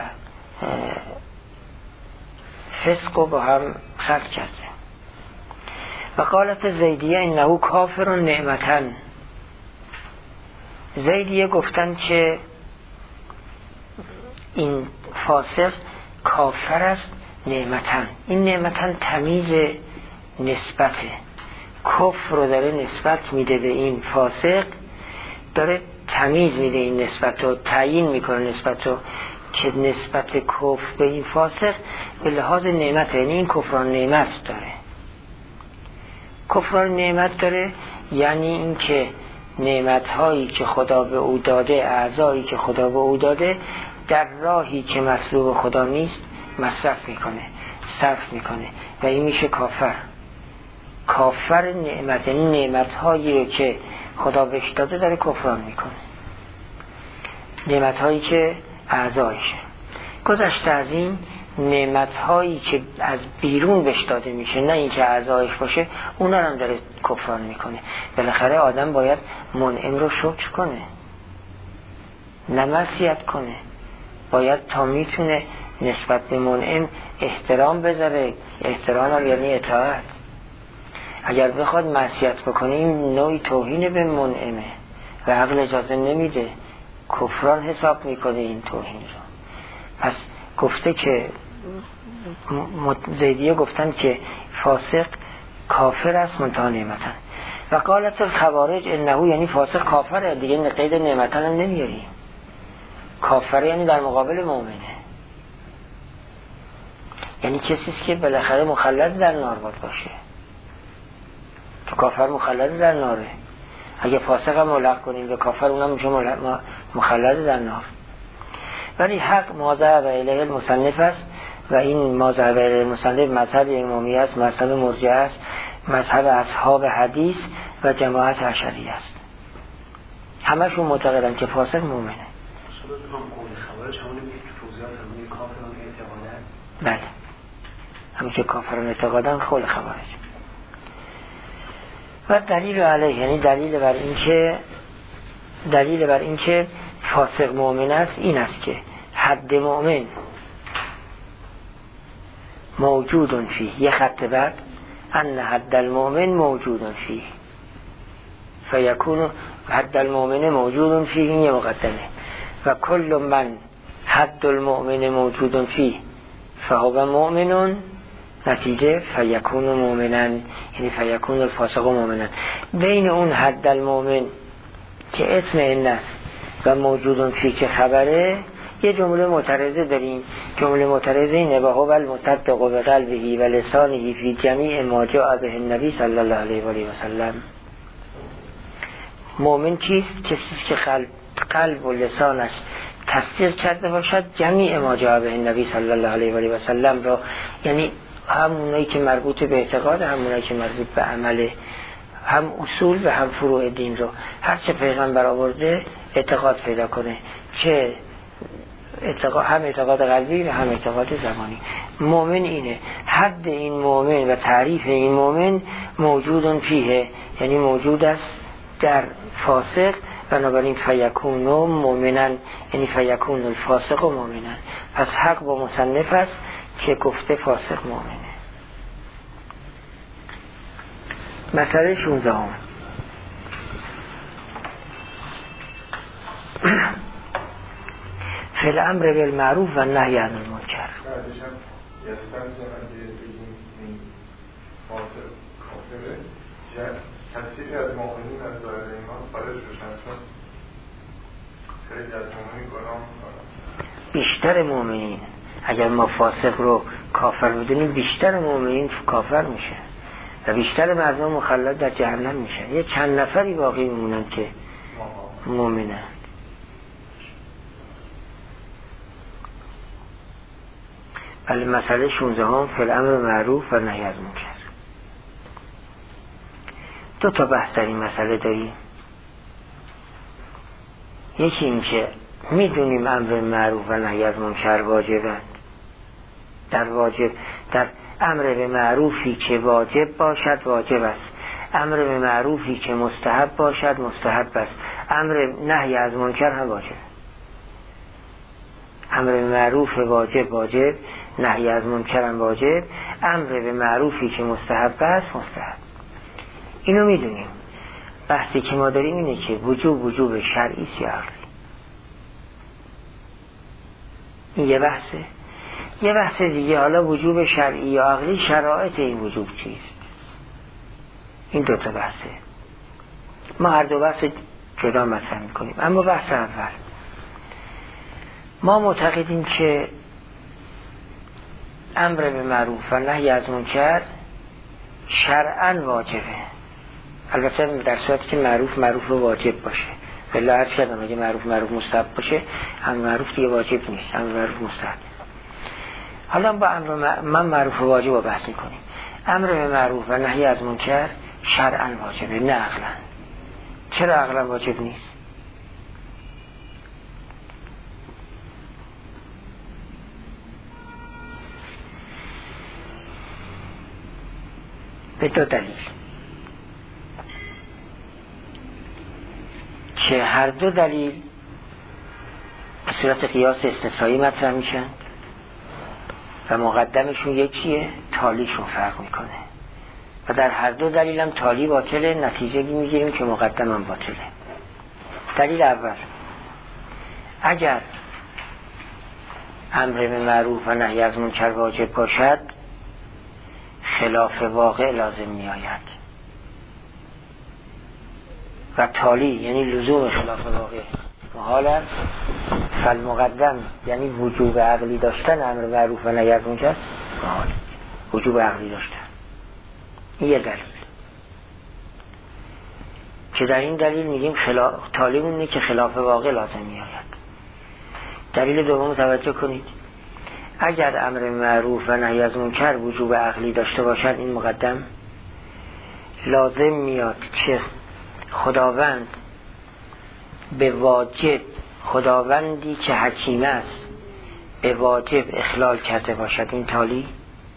فسق رو با هم خلط کرده. و قالت زیدیه انه کافر نعمتن. زیدیه گفتن که این فاسق کافر است نعمتن. این نعمتن تمیز نسبته، کفر رو داره نسبت میده به این فاسق، داره تمیز میده این نسبت رو، تعیین میکنه نسبت رو که نسبت کفر به این فاسق به لحاظ نعمت، یعنی این کفران نعمت داره. کفران نعمت داره یعنی این که نعمت هایی که خدا به او داده، اعضایی که خدا به او داده، در راهی که مطلوب خدا نیست مصرف میکنه، صرف میکنه و این میشه کافر. کافر نعمت، یعنی نعمت هایی رو که خدا بهش داده داره کفران میکنه، نعمت هایی که اعضایشه. گذشته از این نعمت هایی که از بیرون بهش داده میشه، نه این که اعضایش باشه، اونا هم داره کفران میکنه. بالاخره آدم باید منعم رو شکر کنه، نه معصیت کنه. باید تا میتونه نسبت به منعم احترام بذاره. احترام یعنی اطاعت. اگر بخواد معصیت بکنه این نوعی توهین به منعمه و عقل اجازه نمیده، کفران حساب میکنه این توهین رو. پس گفته که زیدیه گفتن که فاسق کافر است منتها نعمتن. و قالت الخوارج انه یعنی فاسق کافره، دیگه قید نعمتن هم نمیاری. کافر یعنی در مقابل مؤمنه، یعنی کسیست که بالاخره مخلد در نار باید باشه. تو کافر مخلد در ناره، اگه فاسق هم ملحق کنیم به کافر اونم میشه مخلد در نار. ولی حق ما ذهب الیه المصنف است و این ما ذهب الیه المصنف مذهب امامی است، مذهب مرجئه است، مذهب اصحاب حدیث و جماعت اشعری است. همشون معتقدن که فاسق مؤمنه. بله، همین که کافران اعتقادن خول خوارج. و دلیل علیه یعنی دلیل بر این که دلیل بر این که فاسق مؤمن است این است که حد مؤمن موجود فیه، یه خط بعد ان حد المؤمن موجود فیه فیکون حد المؤمن موجود فیه، این یه مقدمه. و کل من حد المؤمن موجود فیه فهو مؤمنون، نتیجه فیکون مؤمنن، یعنی فیکون الفاسق مؤمنن. بین اون حد المؤمن که اسم این است و موجودون فی که خبره یه جمله معترضه داریم. جمله معترضه اینه: و هو المصدق بقلبه و لسانه فی جمیع ما جاء به النبی صلی الله علیه و آله و سلم. مؤمن کیست؟ کسی که قلب قلب و لسانش تصدیق کرده باشد جمیع ما جاء به النبی صلی الله علیه و آله و سلم را، یعنی همونایی که مربوط به اعتقاد، همونایی که مربوط به عمل، هم اصول و هم فروع دین رو هر چه پیغمبر آورده اعتقاد پیدا کنه، چه اعتقاد، هم اعتقاد قلبی و هم اعتقاد زبانی. مؤمن اینه، حد این مؤمن و تعریف این مؤمن موجودن فیه، یعنی موجود است در فاسق، بنابراین فیکون مؤمنا، یعنی فیکون الفاسق و مؤمنا. پس حق با مصنف است که گفته فاسق مؤمنه. مسئله شانزده هم فی الامر بالمعروف و نهی عن المنکر. بعدش هم یستلزم اگه بگیم این فاسق کافره، کثیری از مؤمنین از دایره ایمان خارج بشن، چون خیلی از مؤمنین گناه میکنن. بیشتر مؤمنین، اگر ما فاسق رو کافر بدونیم، بیشتر مؤمنین کافر میشه و بیشتر مردم مخلد در جهنم میشن. یه چند نفری باقی میمونن که مؤمنن. ولی مسئله شانزده هم فی الامر معروف و نهی از منکر. دو تا بحث در این مسئله داریم. یکی این که میدونیم امر معروف و نهی از منکر واجبند. در واجب در امر به معروفی که واجب باشد واجب است، امر به معروفی که مستحب باشد مستحب است، امر نهی از منکر هم واجب. امر به معروف واجب واجب، نهی از منکر هم واجب، امر به معروفی که مستحب است مستحب. اینو میدونیم. بحثی که ما داریم اینه که وجوب وجوب شرعی یا عقلی. این یه بحثه. یه بحث دیگه، حالا وجوب شرعی یا عقلی، شرایط این وجوب چیست؟ این دو تا بحثه. ما هر دو بحث جدا مطرح میکنیم. اما بحث اول، ما معتقدیم که امر به معروف و نهی از منکر شرعاً واجبه. البته در صورتی که معروف معروف رو واجب باشه. بله عرض کردم اگه معروف معروف مستحب باشه، امر معروف دیگه واجب نیست، امر معروف مستحب. حالا با امر من معروف و واجب رو بحث میکنیم. امر به معروف و نهی از منکر شرعاً واجبه، نه عقلاً. چرا عقلاً واجب نیست؟ به دو دلیل که هر دو دلیل به صورت قیاس استثنایی مطرح میشن و مقدمشون یکیه، تالیشون فرق میکنه و در هر دو دلیل هم تالی باطله، نتیجه میگیریم که مقدم هم باطله. دلیل اول، اگر امر به معروف و نهی از منکر واجب باشد، خلاف واقع لازم می آید و تالی یعنی لزوم خلاف واقع محال است. فالمقدم یعنی وجوب عقلی داشتن امر معروف و نهی از منکر محال، وجوب عقلی داشتن. این یه دلیل که در این دلیل میگیم خلاف تالی اونه که خلاف واقع لازم می آید. دلیل دوم توجه کنید، اگر امر معروف و نهی از منکر وجوب عقلی داشته باشد، این مقدم لازم میاد که خداوند به واجب، خداوندی که حکیم است به واجب اخلال کرده باشد، این تالی،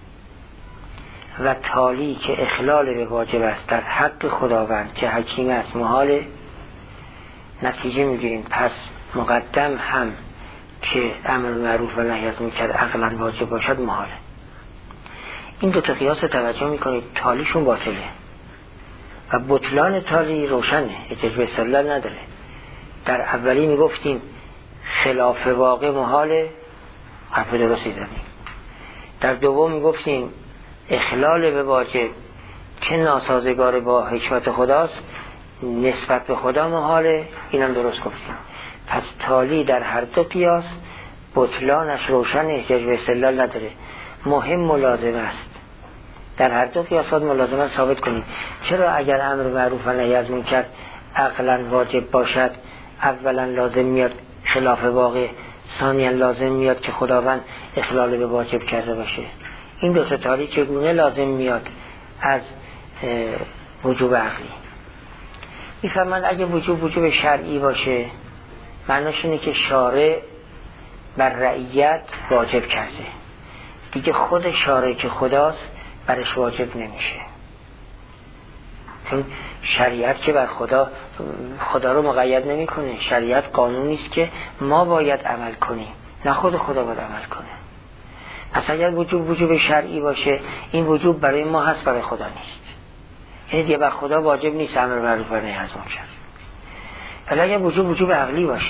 و تالی که اخلال به واجب است در حق خداوند که حکیم است محال. نتیجه میگیریم پس مقدم هم که امر معروف و نهی از منکر عقلاً واجب باشد محاله. این دو تا قیاس توجه میکنید، تالیشون باطله و بطلان تالی روشنه، اجازه استدلال نداره. در اولی میگفتیم خلاف واقع محاله، حرف درستی زدیم. در دوم میگفتیم اخلال به واجب که ناسازگار با حکمت خداست، نسبت به خدا محاله، اینم درست گفتیم. پس تالی در هر دو قیاس بطلانش روشن، احتیاج به استدلال نداره. مهم ملازم است، در هر دو قیاسات ملازمت ثابت کنید. چرا اگر امر معروف و نهی از منکر عقلاً واجب باشد، اولا لازم میاد خلاف واقع ثانیا لازم میاد که خداوند اخلال به واجب کرده باشه. این دو تا تالی چگونه لازم میاد از وجوب عقلی؟ میفهمند اگه وجوب وجوب شرعی باشه معناش اینه که شارع بر رعیت واجب کرده، دیگه خود شارع که خداست برش واجب نمیشه، چون شریعت که بر خدا خدا رو مقید نمیکنه. شریعت قانونی است که ما باید عمل کنیم، نه خود خدا باید عمل کنه. پس اگر وجوب وجوب شرعی باشه این وجوب برای ما هست، برای خدا نیست. یعنی دیگه بر خدا واجب نیست امر معروف و نهی از منکر. ولی اگر وجوب وجوب عقلی باشه،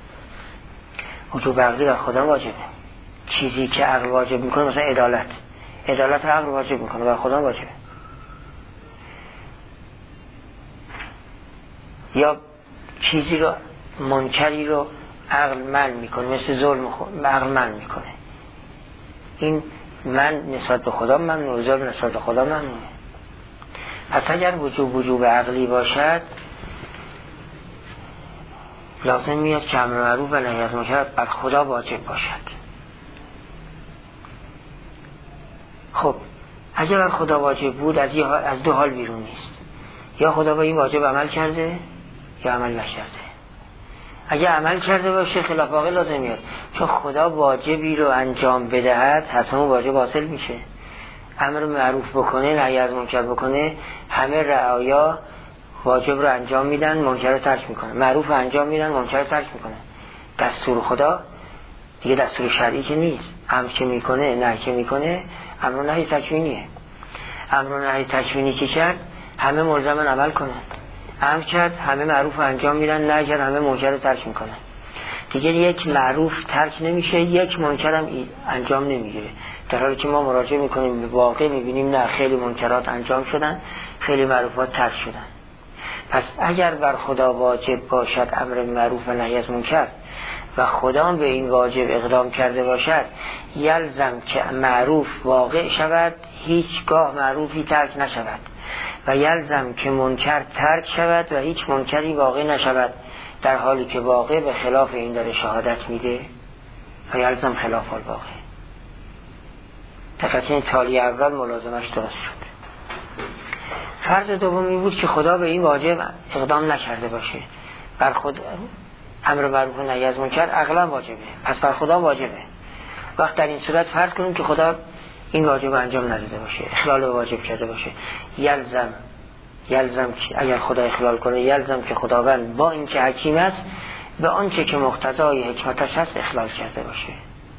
وجوب عقلی بر خدا واجبه. چیزی که عقل واجب میکنه، مثلا عدالت، عدالت عقل واجب میکنه، بر خدا واجبه. یا چیزی رو منکری رو عقل منع میکنه، مثل ظلم عقل منع میکنه، این من نسبت به خدا ممنوع، ظلم نسبت به خدا ممنوعه. پس اگر وجوب وجوب عقلی باشد لازم میاد که امر معروف و نهی از منکر بر خدا واجب باشد. خب اگر بر خدا واجب بود از, از دو حال بیرون نیست، یا خدا با این واجب عمل کرده یا عمل نکرده. اگه عمل کرده باشه خلاف واقع لازم میاد، چون خدا واجبی رو انجام بدهد حتما واجب حاصل میشه. امر معروف بکنه نهی از منکر بکنه، همه رعایا واجب رو انجام میدن، منکر رو ترک میکنه، معروف رو انجام میدن، منکر رو ترک میکنه. دستور خدا دیگه دستور شرعی که نیست، امر که میکنه نهی که میکنه امر و نهی تکوینیه. امر و نهی تکوینی که کرد همه ملزمن عمل کنن، امر کرد همه معروف رو انجام میدن، نهی کرد همه منکر رو ترک میکنن. دیگه یک معروف ترک نمیشه، یک منکر هم انجام نمیگیره، در حالی که ما مراجعه میکنیم به واقع میبینیم نه، خیلی منکرات انجام شدن، خیلی معروفات ترک شدن. پس اگر بر خدا واجب باشد امر معروف و نهی از منکر و خدا به این واجب اقدام کرده باشد، یلزم که معروف واقع شود، هیچگاه معروفی ترک نشود، و یلزم که منکر ترک شود و هیچ منکری واقع نشود، در حالی که واقع به خلاف این داره شهادت میده و یلزم خلاف الواقع. تقصیر این تالی اول ملازمش درست شد. فرض دوم این بود که خدا به این واجب اقدام نکرده باشه، بر خود امر معروف و نهی از منکر عقلا واجبه، پس بر خدا واجبه. وقت در این صورت فرض کنیم که خدا این واجب انجام نداده باشه، اخلال واجب کرده باشه، یلزم یلزم که اگر خدا اخلال کنه یلزم که خداوند با این که حکیم است به آنچه که مقتضای حکمتش هست اخلال کرده باشه.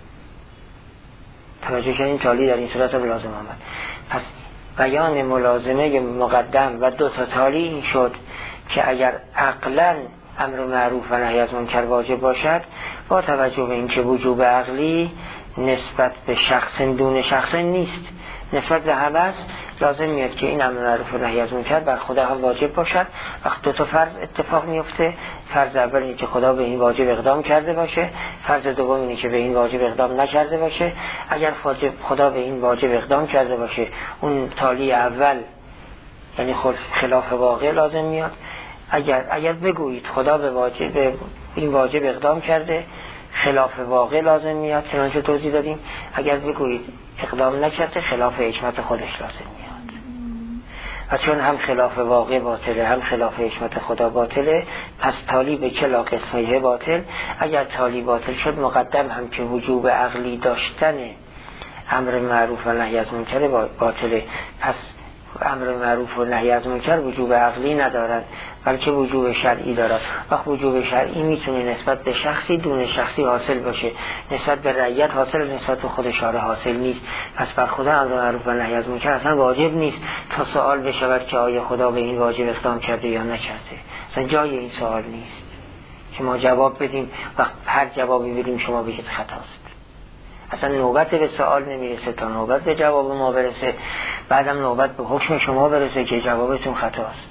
توجه کردین تالی در این صورت رو لازم آمد. پس بیان ملازمه مقدم و دو تا تالی این شد که اگر عقلا امر معروف و نهی از منکر واجب باشد، با توجه به اینکه وجوب عقلی نسبت به شخص دون شخص نیست، نسبت به همه است، لازم میاد که این امر معروف و نهی از منکر بر خدا هم واجب باشد. وقت دو تا فرض اتفاق میفته، فرض اول اینه که خدا به این واجب اقدام کرده باشه، فرض دوم اینه که به این واجب اقدام نکرده باشه. اگر خدا به این واجب اقدام کرده باشه اون تالی اول یعنی خلاف واقع لازم میاد. اگر اگر بگویید خدا به واجب به این واجب اقدام کرده خلاف واقع لازم میاد، چنانچه توضیح دادیم. اگر بگویید اقدام نکرده خلاف حکمت خودش لازم میاد. و چون هم خلاف واقع باطله هم خلاف حکمت خدا باطله، پس تالی به کلا قسمه باطل. اگر تالی باطل شد مقدم هم که وجوب عقلی داشتن امر معروف و نهی از منکر باطله، پس امر معروف و نهی از منکر وجوب عقلی ندارد بلکه وجوب شرعی دارد. وقت وجوب شرعی میتونه نسبت به شخصی دون شخصی حاصل باشه، نسبت به رعیت حاصل، نسبت به خود شارع حاصل نیست. پس بر خدا امر معروف و نهی از منکر اصلا واجب نیست تا سوال بشود که آیا خدا به این واجب اقدام کرده یا نکرده. اصلا جای این سوال نیست که ما جواب بدیم، وقت هر جوابی بدیم شما بگید خطاست. اصلا نوبت به سوال نمیرسه تا نوبت به جواب ما برسه، بعدم نوبت به حکم شما برسه که جوابتون خطاست.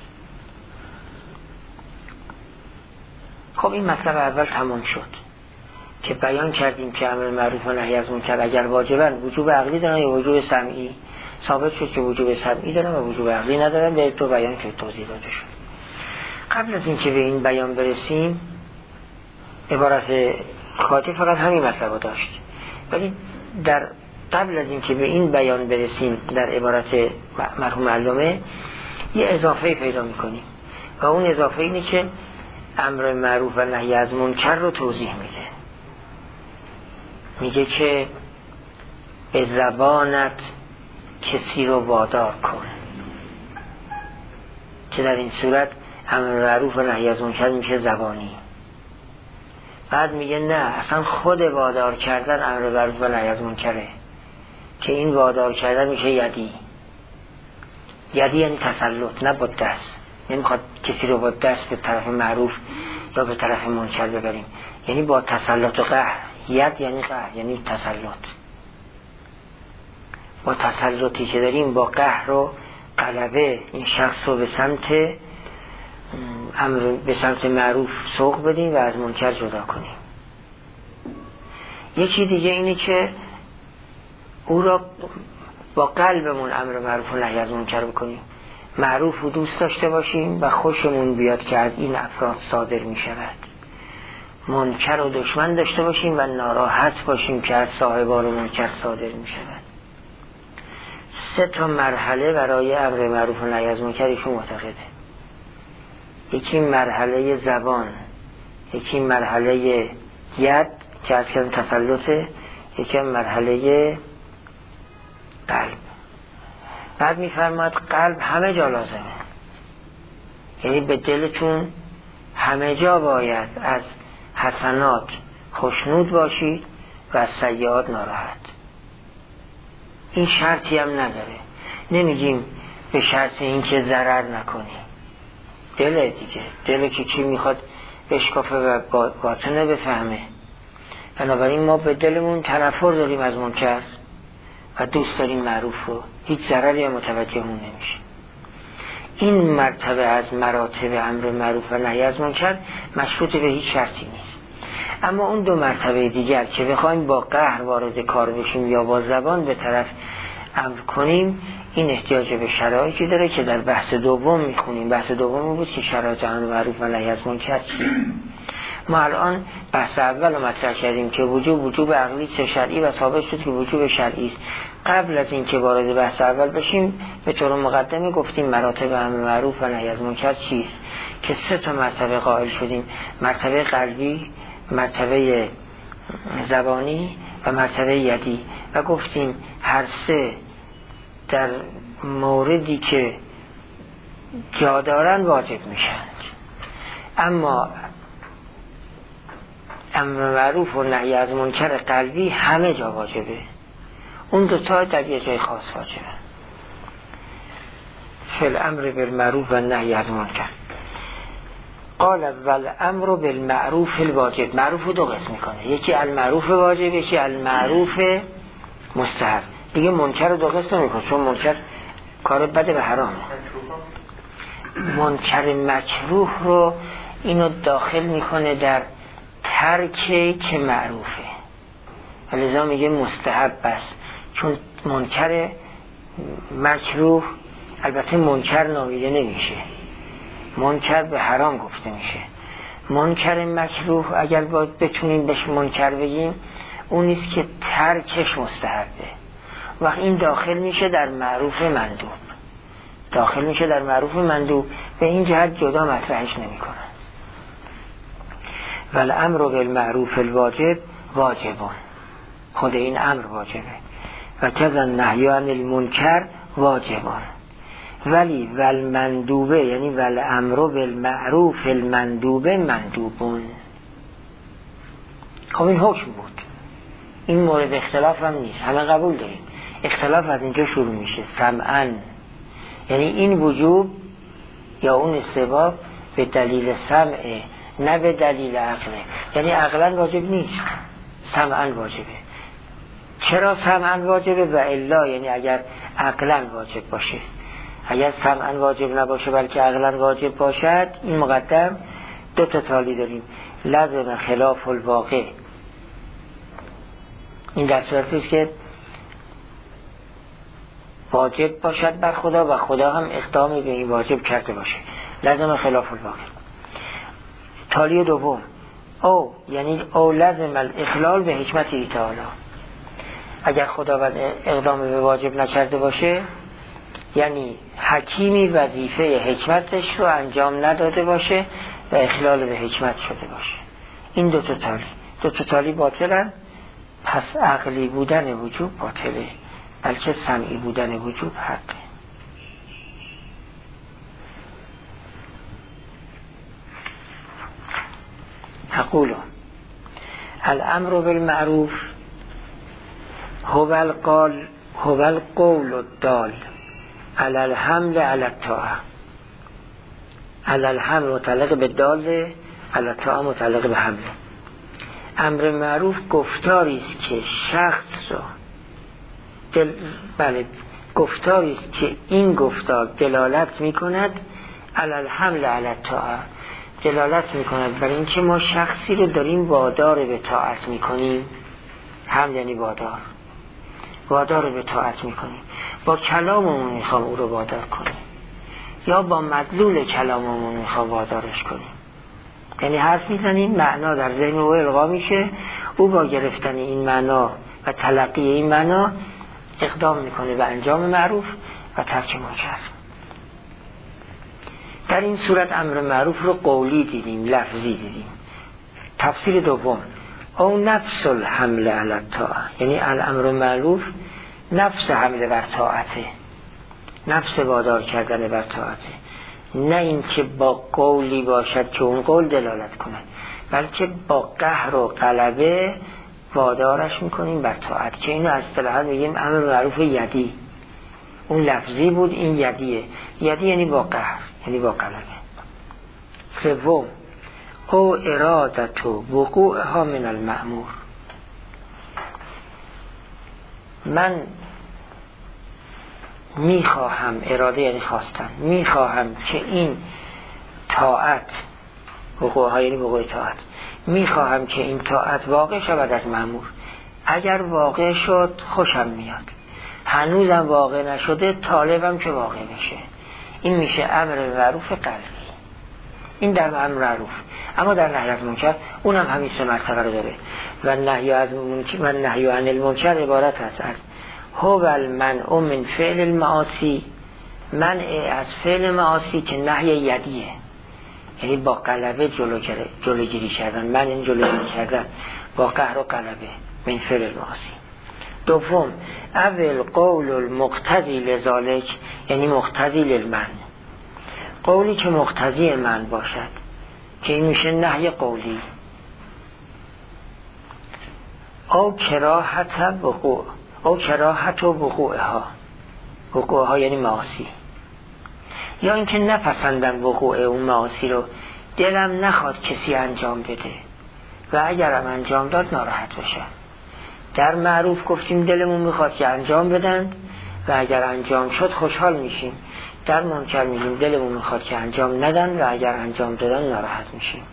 خب این مطلب اول تمام شد که بیان کردیم که امر معروف و نهی از منکر اگر واجبن وجوب عقلی دارن یا وجوب سمعی. ثابت شد که وجوب سمعی دارن و وجوب عقلی ندارن، به تو بیان که توضیح داده شد. قبل از اینکه به این بیان برسیم عبارت خاطی فقط همین مطلب داشت، ولی در قبل از اینکه به این بیان برسیم در عبارت مرحوم علامه یه اضافه پیدا میکنیم و اون اضافه اینه که امر معروف و نهی از منکر رو توضیح میده. میگه که به زبانت کسی رو وادار کن، که در این صورت امر معروف و نهی از منکر میشه زبانی. بعد میگه نه، اصلا خود وادار کردن امر معروف و نهی از منکره، که این وادار کردن میشه یدی. یدی یعنی تسلط، نه با دست. نمیخواد کسی رو با دست به طرف معروف یا به طرف منکر ببریم، یعنی با تسلط و قهر. ید یعنی قهر، یعنی تسلط. با تسلطی که داریم با قهر و غلبه این شخص رو به سمت امر به سمت معروف سوق بدیم و از منکر جدا کنیم. یکی دیگه اینه که او را با قلبمون امر معروف و نهی از منکر بکنیم، معروف رو دوست داشته باشیم و خوشمون بیاد که از این افراد صادر می شود، منکر و دشمن داشته باشیم و ناراحت باشیم که از صاحبان منکر صادر می شود. سه تا مرحله برای امر معروف و نهی از منکر ایشون معتقده. یکی مرحله زبان، یکی مرحله ید که از کردن تسلطه، یکی مرحله قلب. بعد میفرماد قلب همه جا لازمه، یعنی به دلتون همه جا باید از حسنات خوشنود باشید و از سیئات ناراحت. این شرطی هم نداره، نمیگیم به شرط این که ضرر نکنی. دله دیگه، دله که کی میخواد بشکافه و باطنه بفهمه. بنابراین ما به دلمون تنفر داریم از منکر و دوست داریم معروف رو، هیچ ضرری متوجه اون نمیشه. این مرتبه از مراتب امر معروف و نهی از منکر مشروط به هیچ شرطی نیست. اما اون دو مرتبه دیگر که بخوایم با قهر وارد کار بشیم یا با زبان به طرف امر کنیم، این احتیاج به شرایطی داره که در بحث دوم میخونیم. بحث دوم بود که شرایط امر معروف و نهی از منکر چیه. ما الان بحث اول رو مطرح کردیم که وجوب وجوب عقلی چه شرعی و ثابت شد که وجوب شرعی است. قبل از این که وارد بحث اول بشیم به طور مقدمه گفتیم مراتب امر معروف و نهی از منکر چیست، که سه تا مرتبه قائل شدیم: مرتبه قلبی، مرتبه زبانی و مرتبه یدی. و گفتیم هر سه در موردی که جا دارن واجب میشن، اما امر معروف و نهی از منکر قلبی همه جا واجبه، اون دوتا در یه جای خاص واجبه. فل امر بالمعروف و نهی از منکر. قال اول امر بالمعروف الواجب. معروف رو دو قسم میکنه، یکی المعروف واجب، یکی المعروف مستحب. دیگه منکر رو دو قسم میکنه، چون منکر کار بده و حرامه. منکر مکروه رو اینو داخل میکنه در ترکی که معروفه، ولذا میگه مستحب است، چون منکر مکروه البته منکر نامیده نمیشه، منکر به حرام گفته میشه. منکر مکروه اگر باید بتونیم بهش منکر بگیم، اون نیست که ترکش مستحبه، وقت این داخل میشه در معروف مندوب، داخل میشه در معروف مندوب، به این جهت جدا مطرحش نمیکنه. والامر بالمعروف الواجب واجبون، خود این امر واجبه. و کذا النهی عن المنکر واجبون. ولی والمندوبه یعنی والامر بالمعروف المندوبه مندوبون. خب این حکم بود، این مورد اختلاف هم نیست، همه قبول داریم. اختلاف از اینجا شروع میشه، سمعا یعنی این وجوب یا اون استحباب به دلیل سمعه نه به دلیل عقله، یعنی عقلا واجب نیست، سمعا واجبه. چرا سمعا واجبه؟ و الا یعنی اگر عقلا واجب باشه. اگر سمعا واجب نباشه بلکه عقلا واجب باشد، این مقدم دو تا تالی داریم: لازم خلاف الواقع، این در صورتی است که واجب باشد بر خدا و خدا هم اقدامی به این واجب کرده باشه، لازم خلاف الواقع. تالی دوم او یعنی او لازم الاخلال به حکمت تعالی، اگر خداوند اقدام به واجب نکرده باشه یعنی حکیمی وظیفه حکمتش رو انجام نداده باشه و اخلال به حکمت شده باشه. این دو تا تالی دو تا تالی باطلن، پس عقلی بودن وجوب باطله، بلکه سمعی بودن وجوب حقه. تقول الامر بالمعروف هو القول هو القول الدال على الحمل على الطاعه. على الحمل متعلق به دال، على الطاعه متعلق به حمل. امر معروف گفتاری است که شخص رو دل... بله گفتاری است که این گفتار دلالت میکند علی الحمل علی الطاعه، دلالت میکند بر اینکه ما شخصی رو داریم وادار به طاعت میکنیم. هم یعنی وادار وادار به طاعت میکنیم، با کلاممون میخوام او رو وادار کنیم یا با مدلول کلاممون میخوام وادارش کنیم. یعنی حرف میزنیم، معنا در ذهن او القا میشه، او با گرفتن این معنا و تلقی این معنا اقدام میکنه به انجام معروف و ترک منکر. در این صورت امر معروف رو قولی دیدیم، لفظی دیدیم. تفسیر دوم او نفس الحمل علی الطاعه، یعنی الامر معروف نفس حمل بر طاعته، نفس وادار کردن بر طاعته، نه این که با قولی باشد که اون قول دلالت کنه، بلکه با قهر و غلبه وادارش میکنیم بر طاعت، که اینو از اصطلاحا میگیم امر معروف یدی. اون لفظی بود، این یدیه. یدی یعنی با قهر، یعنی با غلبه. سوم او ارادت وقوعها من المأمور، من میخواهم، اراده یعنی خواستن، میخواهم که این طاعت، وقوعها یعنی وقوع طاعت، میخواهم که این طاعت واقع شود از مأمور. اگر واقع شد خوشم میاد، هنوزم واقع نشده طالبم که واقع بشه. این میشه امر معروف قلبی، این در امر معروف. اما در نهی از منکر اونم همین سه مرتبه رو داره. و نهی از منکر و نهی عن المنکر عبارت هست از هو المنع من فعل المعاصی، منع از فعل معاصی که نهی یدیه، یعنی با غلبه جلوگیری کردن، من این جلوگیری کردن با قهر و غلبه من فعل المعاصی. دوم اول قول المقتضی لذالک، یعنی مقتضی للمنع، قولی که مقتضی من باشد، که این میشه نهی قولی. او کراهت وقوع، او کراهت و وقوعها، وقوعها یعنی معاصی، یا اینکه نپسندم وقوع اون معاصی رو، دلم نخواد کسی انجام بده و اگرم انجام داد ناراحت بشم. در معروف گفتیم دلمون میخواد که انجام بدن و اگر انجام شد خوشحال میشیم. در منکر میگیم دلمون میخواد که انجام ندن و اگر انجام دادن ناراحت میشیم.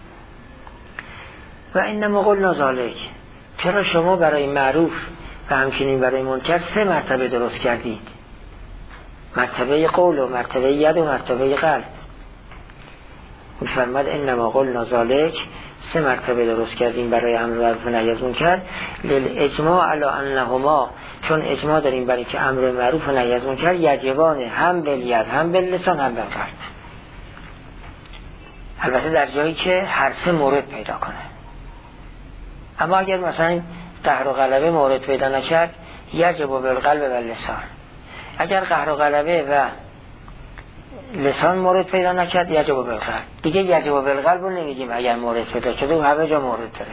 و انما قلنا ذالک، چرا شما برای معروف و همچنین برای منکر سه مرتبه درست کردید؟ مرتبه قول و مرتبه ید و مرتبه قلب. میفرماد انما قلنا ذالک، سه مرتبه درست کردیم برای امر معروف و نهی از منکر، للاجماع علی انهما، چون اجماع داریم برای که امر معروف و نهی از منکر یجبان هم بالید هم باللسان هم بالقلب. البته در جایی که هر سه مورد پیدا کنه. اما اگر مثلا قهر و غلبه مورد پیدا نکرد، یجب بالقلب و اللسان. اگر قهر و غلبه و لسان مورد پیدا نکرد، یجب بالقلب. دیگه یجب بالقلب رو نمیگیم اگر مورد پیدا شده و همه جا مورد داره.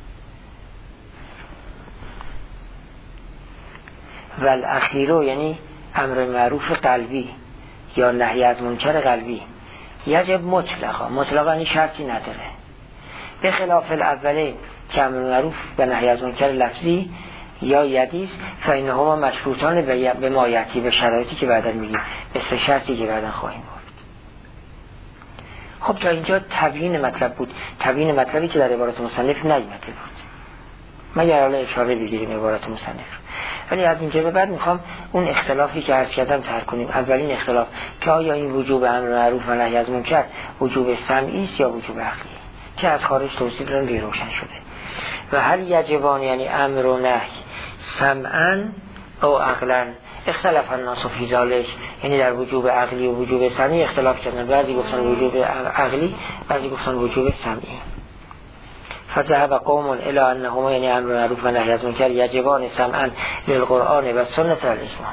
و الاخیرو یعنی امر معروف قلبی یا نهی از منکر قلبی، یجب مطلقا، مطلقا این شرطی نداره، به خلاف الاوله که امر معروف و نهی از منکر لفظی یا یدیس، فینهما مشروطان به مایتی، به شرایطی که بعدا میگیم، به سه شرطی که بعدا خواهیم بود. خب تا اینجا تبیین مطلب بود، تبیین مطلبی که در عبارت مصنف نیامده بود، مگر حالا اشاره بگیریم عبارت مصنف. ولی از اینجا به بعد میخوام اون اختلافی که عرض کردم طرح کنیم. اولین اختلاف که آیا این وجوب امر معروف و نهی از منکر وجوب سمعی است یا وجوب عقلی، هرچی از خارج توصیف دارن بی روشن شده. و هر یجبان یعنی امر و نهی سمعا او عقلا اختلاف الناس فی ذلک، یعنی در وجوب عقلی و وجوب سمعی اختلاف کردن، بعضی گفتن وجوب عقلی بعضی گفتن وجوب سمعی. فذهب قوم الی انهما یعنی امر معروف و نهی از منکر یجبان سمعا للقرآن و سنت الاجماع،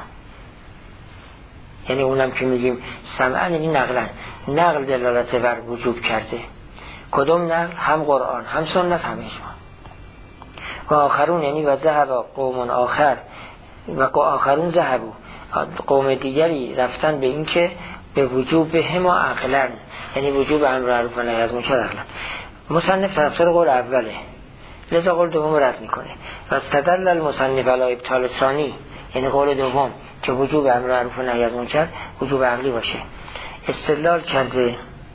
یعنی اونم که میگیم سمعا یعنی نقلا، نقل دلالت بر وجوب کرده. کدوم نقل؟ هم قرآن هم سنت هم اجماع. و آخرون یعنی و ذهب قوم آخر و آخرون ذهبوا، قوم دیگری رفتن به این که به وجوب هما عقلا، یعنی وجوب امر معروف و نهی از منکر عقلا. مصنف طرفدار قول اوله، لذا قول دوم رد میکنه. و استدل المصنف علی ابطال ثانی، یعنی قول دوم که وجوب امر معروف و نهی از منکر وجوب عقلی باشه، استدلال کرده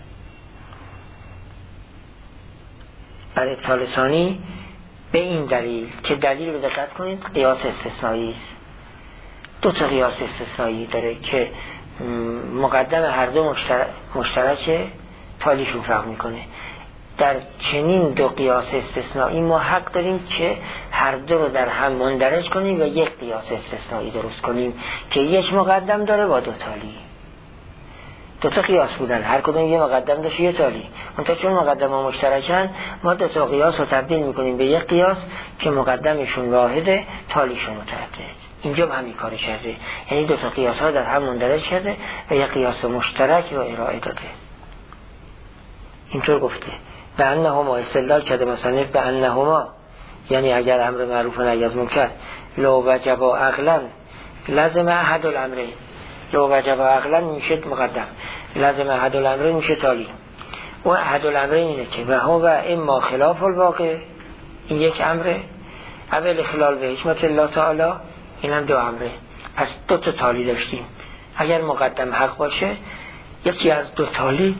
بر ابطال ثانی به این دلیل که دلیل رو دقت کنید قیاس استثنایی است. دو تا قیاس استثنایی داره که مقدم هر دو مشترک مشترک تالیشون فرق میکنه. در چنین دو قیاس استثنایی ما حق داریم که هر دو رو در هم مندرج کنیم و یک قیاس استثنایی درست کنیم که یک مقدم داره با دو تالی. دو تا قیاس بودن، هر کدوم یه مقدم داشت یه تالی، منتها چون مقدم ها مشترکن ما دو تا قیاس رو تبدیل میکنیم به یک قیاس که مقدمشون واحده تالیشون متعدد. اینجا همین کار کرده، یعنی دو تا قیاس ها در هم مندرج کرده و یک قیاس مشترک رو ارائه داده. اینطور گفته به انهما استدلال کرده مصنف به انهما، یعنی اگر امر معروف و نهی از منکر لو وجبا عقلا لازم احد الامرین، لو وجبا عقلا میشه مقدم، لازم احد الامرین میشه تالی. و احد الامرین اینه که و هو اما خلاف الواقع، این یک امره، اول خلال به حکمت الله تعالی، این هم دو امره. پس دو تا تالی داشتیم، اگر مقدم حق باشه یکی از دو تالی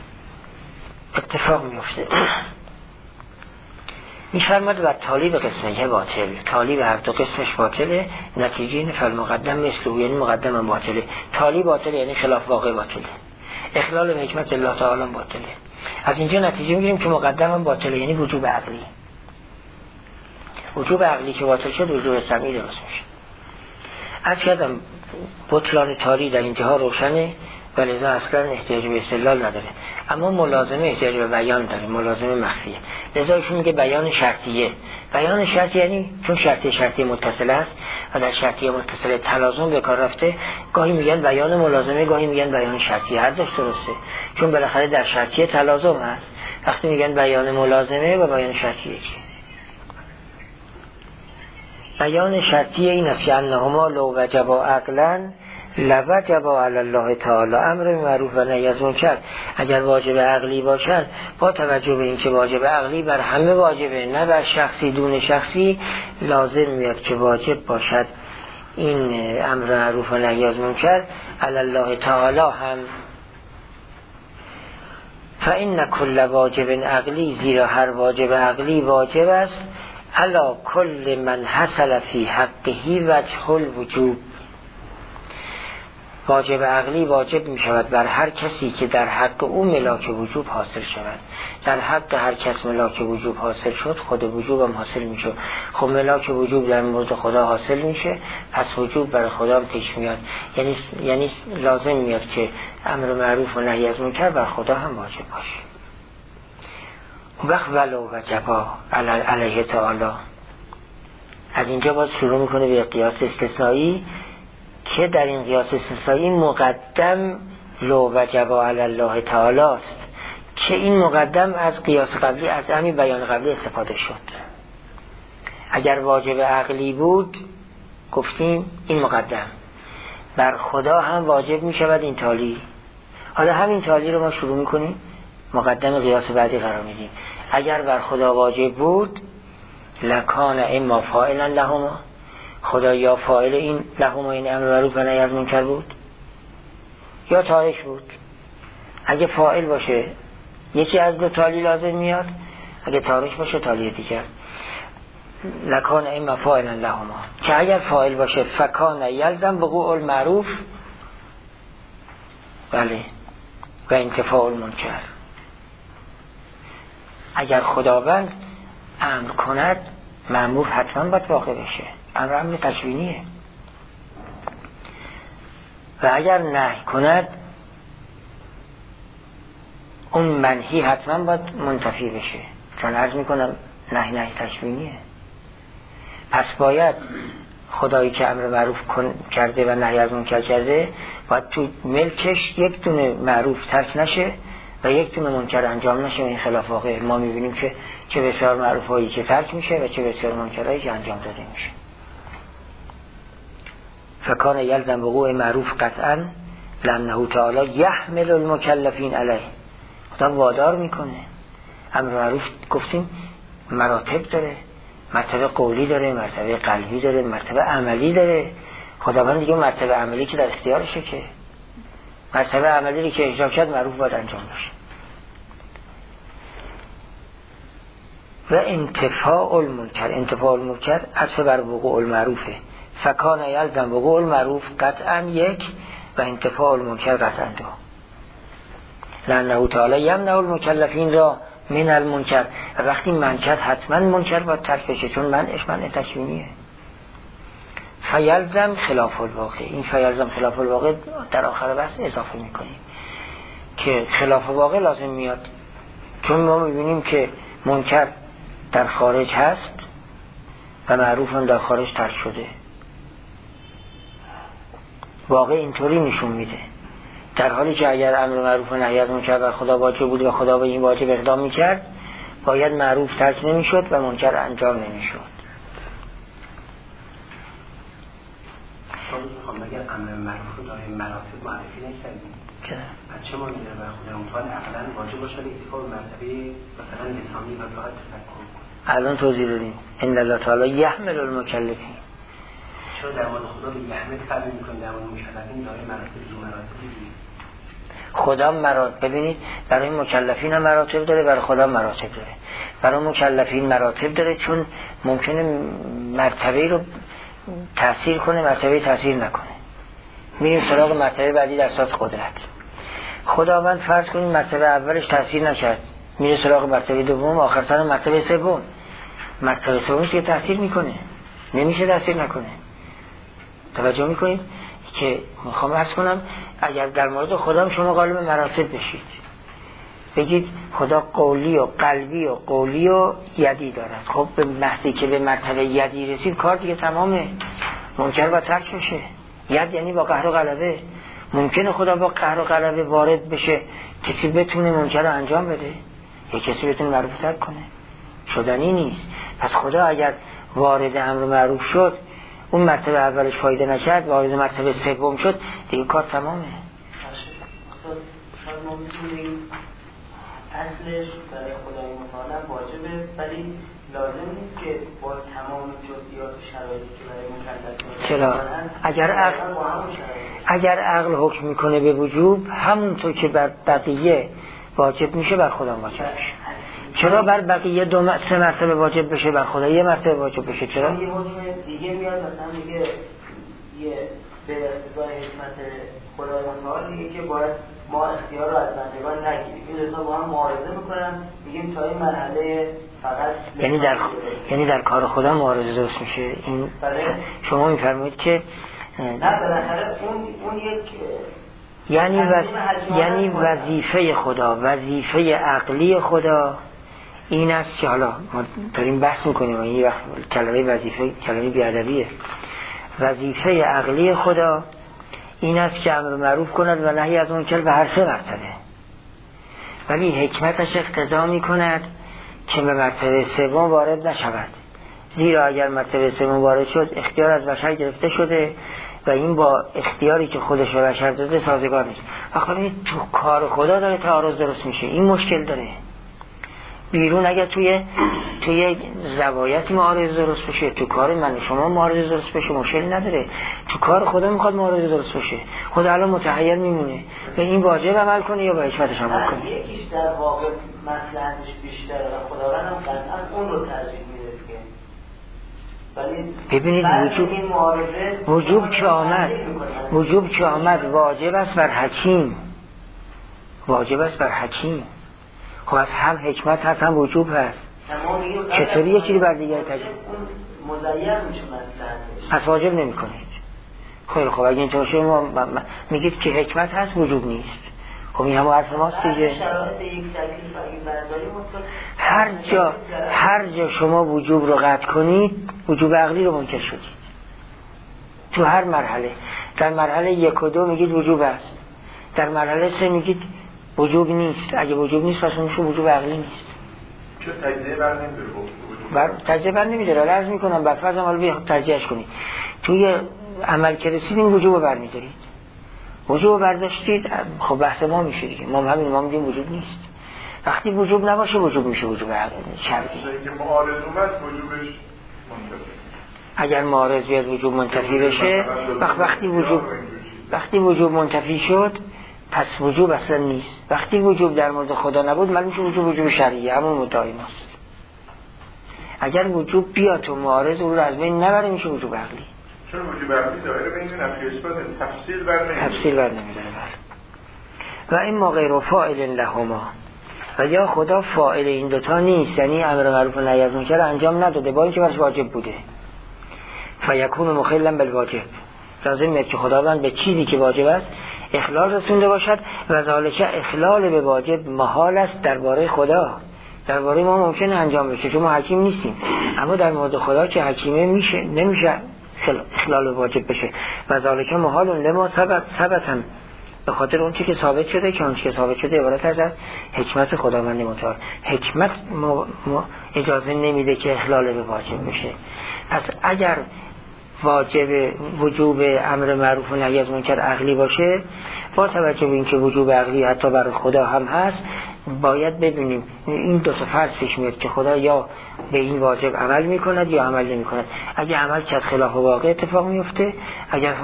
اتفاق میفته. میفرماد و تالی به قسمه باطل، تالی به هر دو قسمش باطله، نتیجه این فالمقدم مثل او، یعنی مقدم هم باطله. تالی باطله یعنی خلاف واقع باطله، اخلال به حکمت الله تعالی باطله. از اینجا نتیجه میگیریم که مقدم هم باطله، یعنی وجوب عقلی. وجوب عقلی که باطل شد وجوب سمعی درست میشه. از کردم بطلان تالی در اینجاها روشنه و لذا اصلا احتیاج به استدلال نداره، اما ملازمه احتیاج به بیان داره، ملازمه مخفیه. لذا ایشون میگه بیان شرطیه. بیان شرطی یعنی چون شرطی شرطی متصل است و در شرطی متصل تلازم به کار رفته، گاهی میگن بیان ملازمه، گاهی میگن بیان شرطی، هر دوش درسته، چون بالاخره در شرطی تلازم هست. وقتی میگن بیان ملازمه و بیان شرطی یکی. بیان شرطی این است که انهما لو وجبا عقلا لوجبا علی الله تعالی امر معروف و نهی از منکر، اگر واجب عقلی باشن با توجه به اینکه واجب عقلی بر همه واجبه، نه بر شخصی دون شخصی، لازم میاد که واجب باشد این امر معروف و نهی از منکر علی الله تعالی هم. فإن کل واجب عقلی، زیرا هر واجب عقلی واجب است علی کل من حصل فی حقه وجه الوجوب، واجب عقلی واجب می شود بر هر کسی که در حق او ملاک وجوب حاصل شود. در حق هر کس ملاک وجوب حاصل شد خود وجوب هم حاصل می شود. خب ملاک وجوب در مورد خدا حاصل میشه، پس وجوب برای خدا هم پیش میاد، یعنی یعنی لازم میاد که امر معروف و نهی از منکر بر خدا هم واجب باشه. وقت ولو وجبا علیه تعالی، از اینجا باز شروع میکنه به قیاس استثنایی که در این قیاس استثنایی مقدم لو وجبا علی الله تعالی است، که این مقدم از قیاس قبلی، از همین بیان قبلی استفاده شد. اگر واجب عقلی بود گفتیم این مقدم بر خدا هم واجب می شود این تالی. حالا همین تالی رو ما شروع می کنیم مقدم قیاس بعدی قرار میدیم. اگر بر خدا واجب بود لکان اما فاعلا لهما، خدا یا فاعل این لهما این امر معروف و نهی از منکر بود یا تارک بود. اگه فاعل باشه یکی از دو تالی لازم میاد، اگه تارک باشه تالی دیگر. لکان اما فاعلا لهما، که اگر فاعل باشه فکان یلزم وقوع المعروف بله و انتفاع المنکر. اگر خداوند امر کند مأمور حتما باید واقع بشه. امر امر تکوینیه. و اگر نهی کند اون منهی حتما باید منتفی بشه، چون عرض میکنم نهی نهی تکوینیه. پس باید خدایی که امر معروف کرده و نهی از منکر کرده باید تو ملکش یک دونه معروف ترک نشه و یک دونه منکر انجام نشه. و این خلاف واقع ما میبینیم که چه بسیار معروف هایی که ترک میشه و چه بسیار منکر هایی که انجام داده میشه. فکان یلزم وقوع معروف قطعا لانه تعالی یحمل المکلفین علیه. خدا وادار میکنه. امر معروف گفتیم مراتب داره، مرتبه قولی داره، مرتبه قلبی داره، مرتبه عملی داره. خداوند دیگه مرتبه عملی که در اختیارشه، که مرتبه عملی که اجرا کرد معروف باید انجام بشه. و انتفاع المنکر، انتفاع المنکر عطف بر وقوع المعروفه. فکان یلزم وقوع المعروف قطعا یک و انتفاع المنکر قطعا دو. لانه تعالی یمنع المکلفین را من المنکر. و وقتی منکر حتما منکر باید ترک بشه، چون منعش منع تکوینیه. فیلزم خلاف الواقع. این فیلزم خلاف الواقع در آخر بحث اضافه میکنیم که خلاف واقع لازم میاد، چون ما میبینیم که منکر در خارج هست و معروف هم در خارج ترک شده. واقع اینطوری نشون میده، در حالی که اگر امر معروف و نهی از منکر بر خدا واجب بود و خدا به این واجب اقدام میکرد باید معروف ترک نمیشد و منکر انجام نمیشد. میخوام اگر امر معروف رو داره مراتب معرفی نکردیم که بچه ما میره و خدا امتحان اقلا واجب باشه اتفاق مرتبه مثلا لسانی و فقط تفکر. الان توضیح دادیم ان الله تعالی یحمل المکلفین. چرا در مورد خدا به یحمل فرق میکنه، در مورد مکلفین داره مراتب دو مراتب دیگه. خدا مراتب، ببینید برای مکلفین هم مراتب داره، برای خدا مراتب داره. برای مکلفین مراتب داره چون ممکنه مرتبه رو تأثیر کنه، مرتبه تأثیر نکنه. میریم سراغ مرتبه بعدی در سطح قدرت. خداوند فرض کنیم مرتبه اولش تأثیر نکرد، میره سراغ مرتبه دوم، آخر سر مرتبه سوم. مرتبه سوم که تأثیر میکنه، نمیشه تأثیر نکنه. توجه میکنید که میخوام عرض کنم اگر در مورد خدا شما غالب مراتب بشید، بگید خدا قولی و قلبی و قولی و یدی دارد، خب به محضی که به مرتبه یدی رسید کار دیگه تمامه، منکر با ترک بشه. ید یعنی با قهر و غلبه. ممکنه خدا با قهر و غلبه وارد بشه کسی بتونه منکر رو انجام بده یا کسی بتونه معروف ترک کنه، شدنی نیست. پس خدا اگر وارد امر معروف شد اون مرتبه اولش فایده نکرد، وارد مرتبه سوم شد دیگه کار تمامه. شاید ما میتونیم اصلش برای خدای متعال واجبه، ولی لازم نیست که با تمام جزئیات و شرایطی که برای مکلفین چرا؟ اگر عقل اگر عقل حکم میکنه به وجوب، همونطور که بر بقیه واجب میشه بر خدا واجب میشه. چرا بر بقیه دو م... سه مرتبه واجب بشه، بر خدا یه مرتبه واجب بشه؟ چرا؟ یه حکم دیگه میاد مثلا میگه یه به اقتضای حکمت خدای متعال دیگه که باید ما اختیار رو از بندگان نگیریم. این دو تا با هم معارضه میکنن، میگیم تا این مرحله فقط یعنی در یعنی در کار خدا معارضه درست میشه. این بله. شما میفرمایید که نه بالاخره اون اون یک یعنی و... یعنی وظیفه خدا، وظیفه عقلی خدا این است که حالا ما داریم بحث میکنیم و این وقت کلمه وظیفه کلمه بیادبیه. وظیفه عقلی خدا این است که امر معروف کند و نهی از منکر به هر سه مرتبه، ولی حکمتش اقتضا میکند که به مرتبه سوم وارد نشود، زیرا اگر مرتبه سوم وارد شد اختیار از بشر گرفته شده و این با اختیاری که خودش به بشر داده سازگار نیست. آخه تو کار خدا داره تعارض درست میشه، این مشکل داره. بیرون اگر توی توی روایتی معارض درست بشه، تو کار من شما معارض درست بشه مشکلی نداره. تو کار خدا میخواد معارض درست بشه، خدا الان متحیر میمونه به این واجب عمل کنه یا به حکمتش عمل کنه. یکیش در واقع مصلحتش بیشتره و خداوند هم قطعا اون رو ترجیح میده که ببینید وجوب وجوب که آمد وجوب که آمد واجب است بر حکیم، واجب است بر حکیم. خب از هم حکمت هست هم وجوب هست، چطوری یه چیزی بر دیگر تجربه مزین میشه مصلحتش پس واجب نمی کنید؟ خیلی خب اگه اینطور شما میگید که حکمت هست وجوب نیست، خب این همون حرف ماست دیگه. هر جا هر جا شما وجوب رو قطع کنید وجوب عقلی رو منکر شدید، تو هر مرحله. در مرحله یک و دو میگید وجوب است، در مرحله سه میگید وجوب نیست. اگه وجوب نیست پس میشه وجوب عقلی نیست. چون تجزیه بر نمیداره بر تجزیه بر نمیداره. عرض میکنم بر فرض عمل بیا تجزیهش کنید، توی عمل که رسیدین وجوب رو برمیدارید، وجوب رو برداشتید، خب بحث ما میشه دیگه. ما همین ما میگیم وجوب نیست. وقتی وجوب نباشه وجوب میشه وجوب شرعی. که معارض اومد وجوبش منتفی، اگر معارض بیاد وجوب منتفی بشه، وقت وقتی وجوب وقتی وجوب منتفی شد پس وجوب اصلا نیست. وقتی وجوب در مورد خدا نبود معلوم میشه وجوب وجوب شرعی، همون مدعای ماست. اگر وجوب بیاد و معارض اون رو از بین نبره میشه وجوب عقلی. چون وجوب عقلی دایره بین نفی اثبات تفصیل بر نمیداره. تفصیل بر نمیداره. و این ما غیر فاعل لهما، و یا خدا فاعل این دوتا نیست، یعنی امر معروف و نهی از منکر انجام نداده با اینکه برش واجب بوده. فیکون مخلا بالواجب، لازمه که خداوند به چیزی که واجب است اخلال رسونده باشد و ذالک اخلال به واجب محال است درباره خدا. درباره ما ممکنه انجام بشه چون ما حکیم نیستیم، اما در مورد خدا که حکیمه میشه نمیشه اخلال واجب بشه. و ذالک محال لما ثبت ثبتن، به خاطر اون چیزی که ثابت شده که اون چیزی که ثابت شده عبارت است از حکمت خداوند متعال. حکمت ما ما اجازه نمیده که اخلال به واجب بشه. پس اگر واجب وجوب امر معروف و نهی از منکر عقلی باشه، با توجه به اینکه وجوب عقلی حتی برای خدا هم هست، باید ببینیم این دو تا فرض پیش میاد که خدا یا به این واجب عمل میکند یا عمل نمیکند. اگه عمل کرد خلاف واقع اتفاق میفته، اگر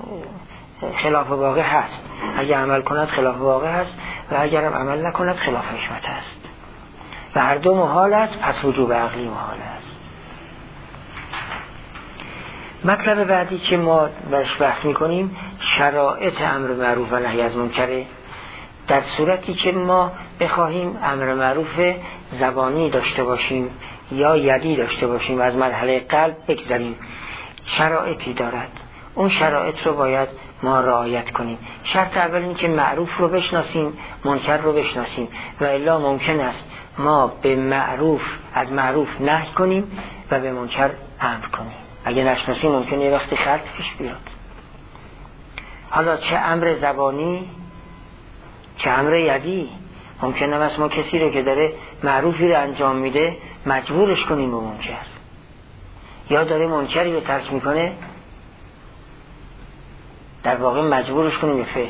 خلاف واقع هست اگه عمل کند خلاف واقع هست، و اگر عمل نکند خلاف حکمت هست، و هر دو محال است. پس وجوب عقلی محال است. مطلب بعدی که ما برش بحث میکنیم شرایط امر معروف و نهی از منکره. در صورتی که ما بخواهیم امر معروف زبانی داشته باشیم یا یدی داشته باشیم و از مرحله قلب بگذاریم، شرایطی دارد. اون شرایط رو باید ما رعایت کنیم. شرط اول این که معروف رو بشناسیم، منکر رو بشناسیم، و الا ممکن است ما به معروف از معروف نهی کنیم و به منکر امر کنیم. اگه نشناسیم ممکنه یه وقتی خلط پیش بیاد. حالا چه امر زبانی چه امر یدی، ممکنه است ما کسی رو که داره معروفی رو انجام میده مجبورش کنیم به منکر، یا داره منکری رو ترک میکنه در واقع مجبورش کنیم به فعل.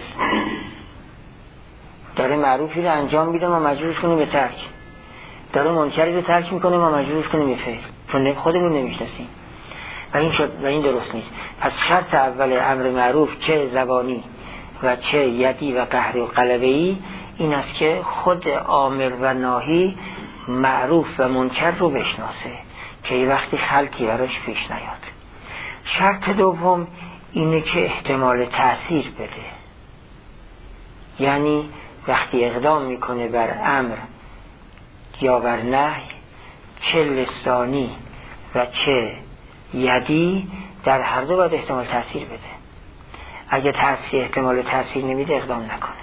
داره معروفی رو انجام میده ما مجبورش کنیم به ترک، داره منکری رو ترک میکنه ما مجبورش کنیم به فعل، چون خودمون نمیشناسیم. و این شد و این درست نیست. پس شرط اول امر معروف چه زبانی و چه یدی و قهری و قلبه‌ای این است که خود آمر و ناهی معروف و منکر رو بشناسه که یه وقتی خلطی براش پیش نیاد. شرط دوم اینه که احتمال تأثیر بده، یعنی وقتی اقدام میکنه بر امر یا بر نهی چه لسانی و چه یدی در هر دو باید احتمال تأثیر بده. اگه تأثیر احتمال تأثیر نمیده اقدام نکنه.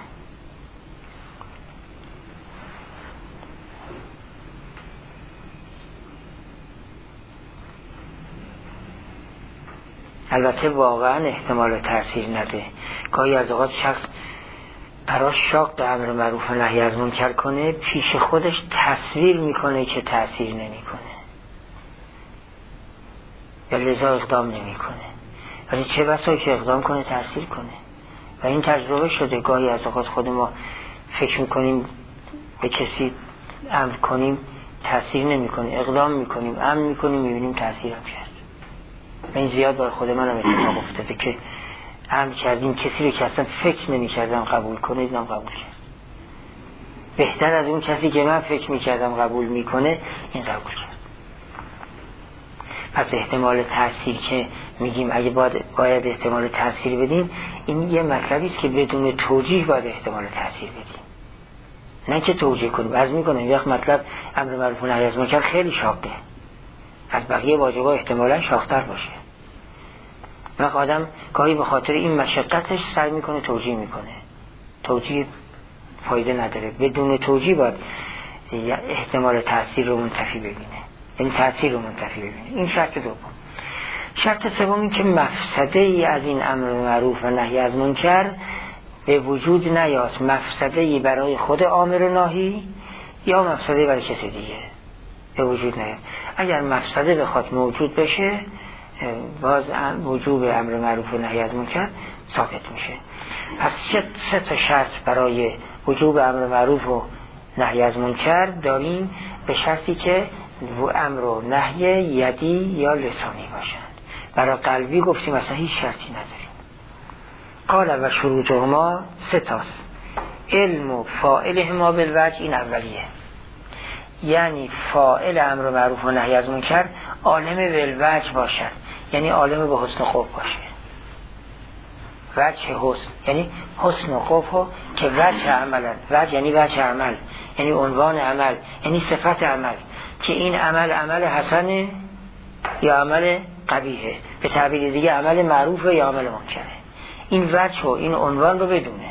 البته واقعا احتمال تأثیر نده. گاهی از اوقات شخص براش شاق امر معروف و نهی از منکر کنه، پیش خودش تصویر میکنه که تأثیر نمیکنه یا لذا اقدام نمیکنه، ولی چه بسا که اقدام کنه تأثیر کنه. و این تجربه شده. گاهی از اوقات خود ما فکر میکنیم به کسی امر کنیم تأثیر نمیکنه، اقدام میکنیم امر میکنیم میبینیم تأثیر هم کرد. و این زیاد بر خود من هم اتفاق افتاده که امر کردیم کسی رو که اصلا فکر نمیکردم قبول کنه دیدم قبول کرد، بهتر از اون کسی که من فکر میکردم قبول میکنه این قبول کرد. پس احتمال تأثیر که میگیم اگه باید, باید احتمال تأثیر بدیم، این یه مطلبی است که بدون توجیه باید احتمال تأثیر بدیم. نه که توجیه کنیم. عرض میکنم یک مطلب امر معروف و نهی از منکر خیلی شاقه، از بقیه واجب‌ها احتمالاً شاق‌تر باشه. وقت آدم گاهی به خاطر این مشقتش سعی میکنه توجیه میکنه، توجیه فایده نداره. بدون توجیه باید احتمال تأثیر رو منتفی ببینه، یعنی تأثیر رو منتفی ببینه. این شرط دوم. شرط سوم این که مفسده ای از این امر معروف و نهی از منکر به وجود نیاد، مفسده ای برای خود امر و نهی یا مفسده برای کسی دیگه به وجود نیاد. اگر مفسده بخواد موجود بشه باز وجوب امر معروف و نهی از منکر ثابت میشه. پس سه تا شرط برای وجوب امر معروف و نهی از منکر داریم، به شرطی که امر و نهی یدی یا لسانی باشند. برای قلبی گفتیم مثلا هیچ شرطی نداریم. قال و شروطهما سه تاست. علم و فاعلهما بالوجه، این اولیه، یعنی فاعل امر معروف و نهی از منکر عالم بالوجه باشد، یعنی عالم به حسن خوب باشه. وجه حسن یعنی حسن و خوب که وجه عمل، وجه یعنی وجه عمل، یعنی عنوان عمل، یعنی صفت عمل، که این عمل عمل حسنه یا عمل قبیحه، به تعبیر دیگه عمل معروفه یا عمل منکره. این وجه و این عنوان رو بدونه،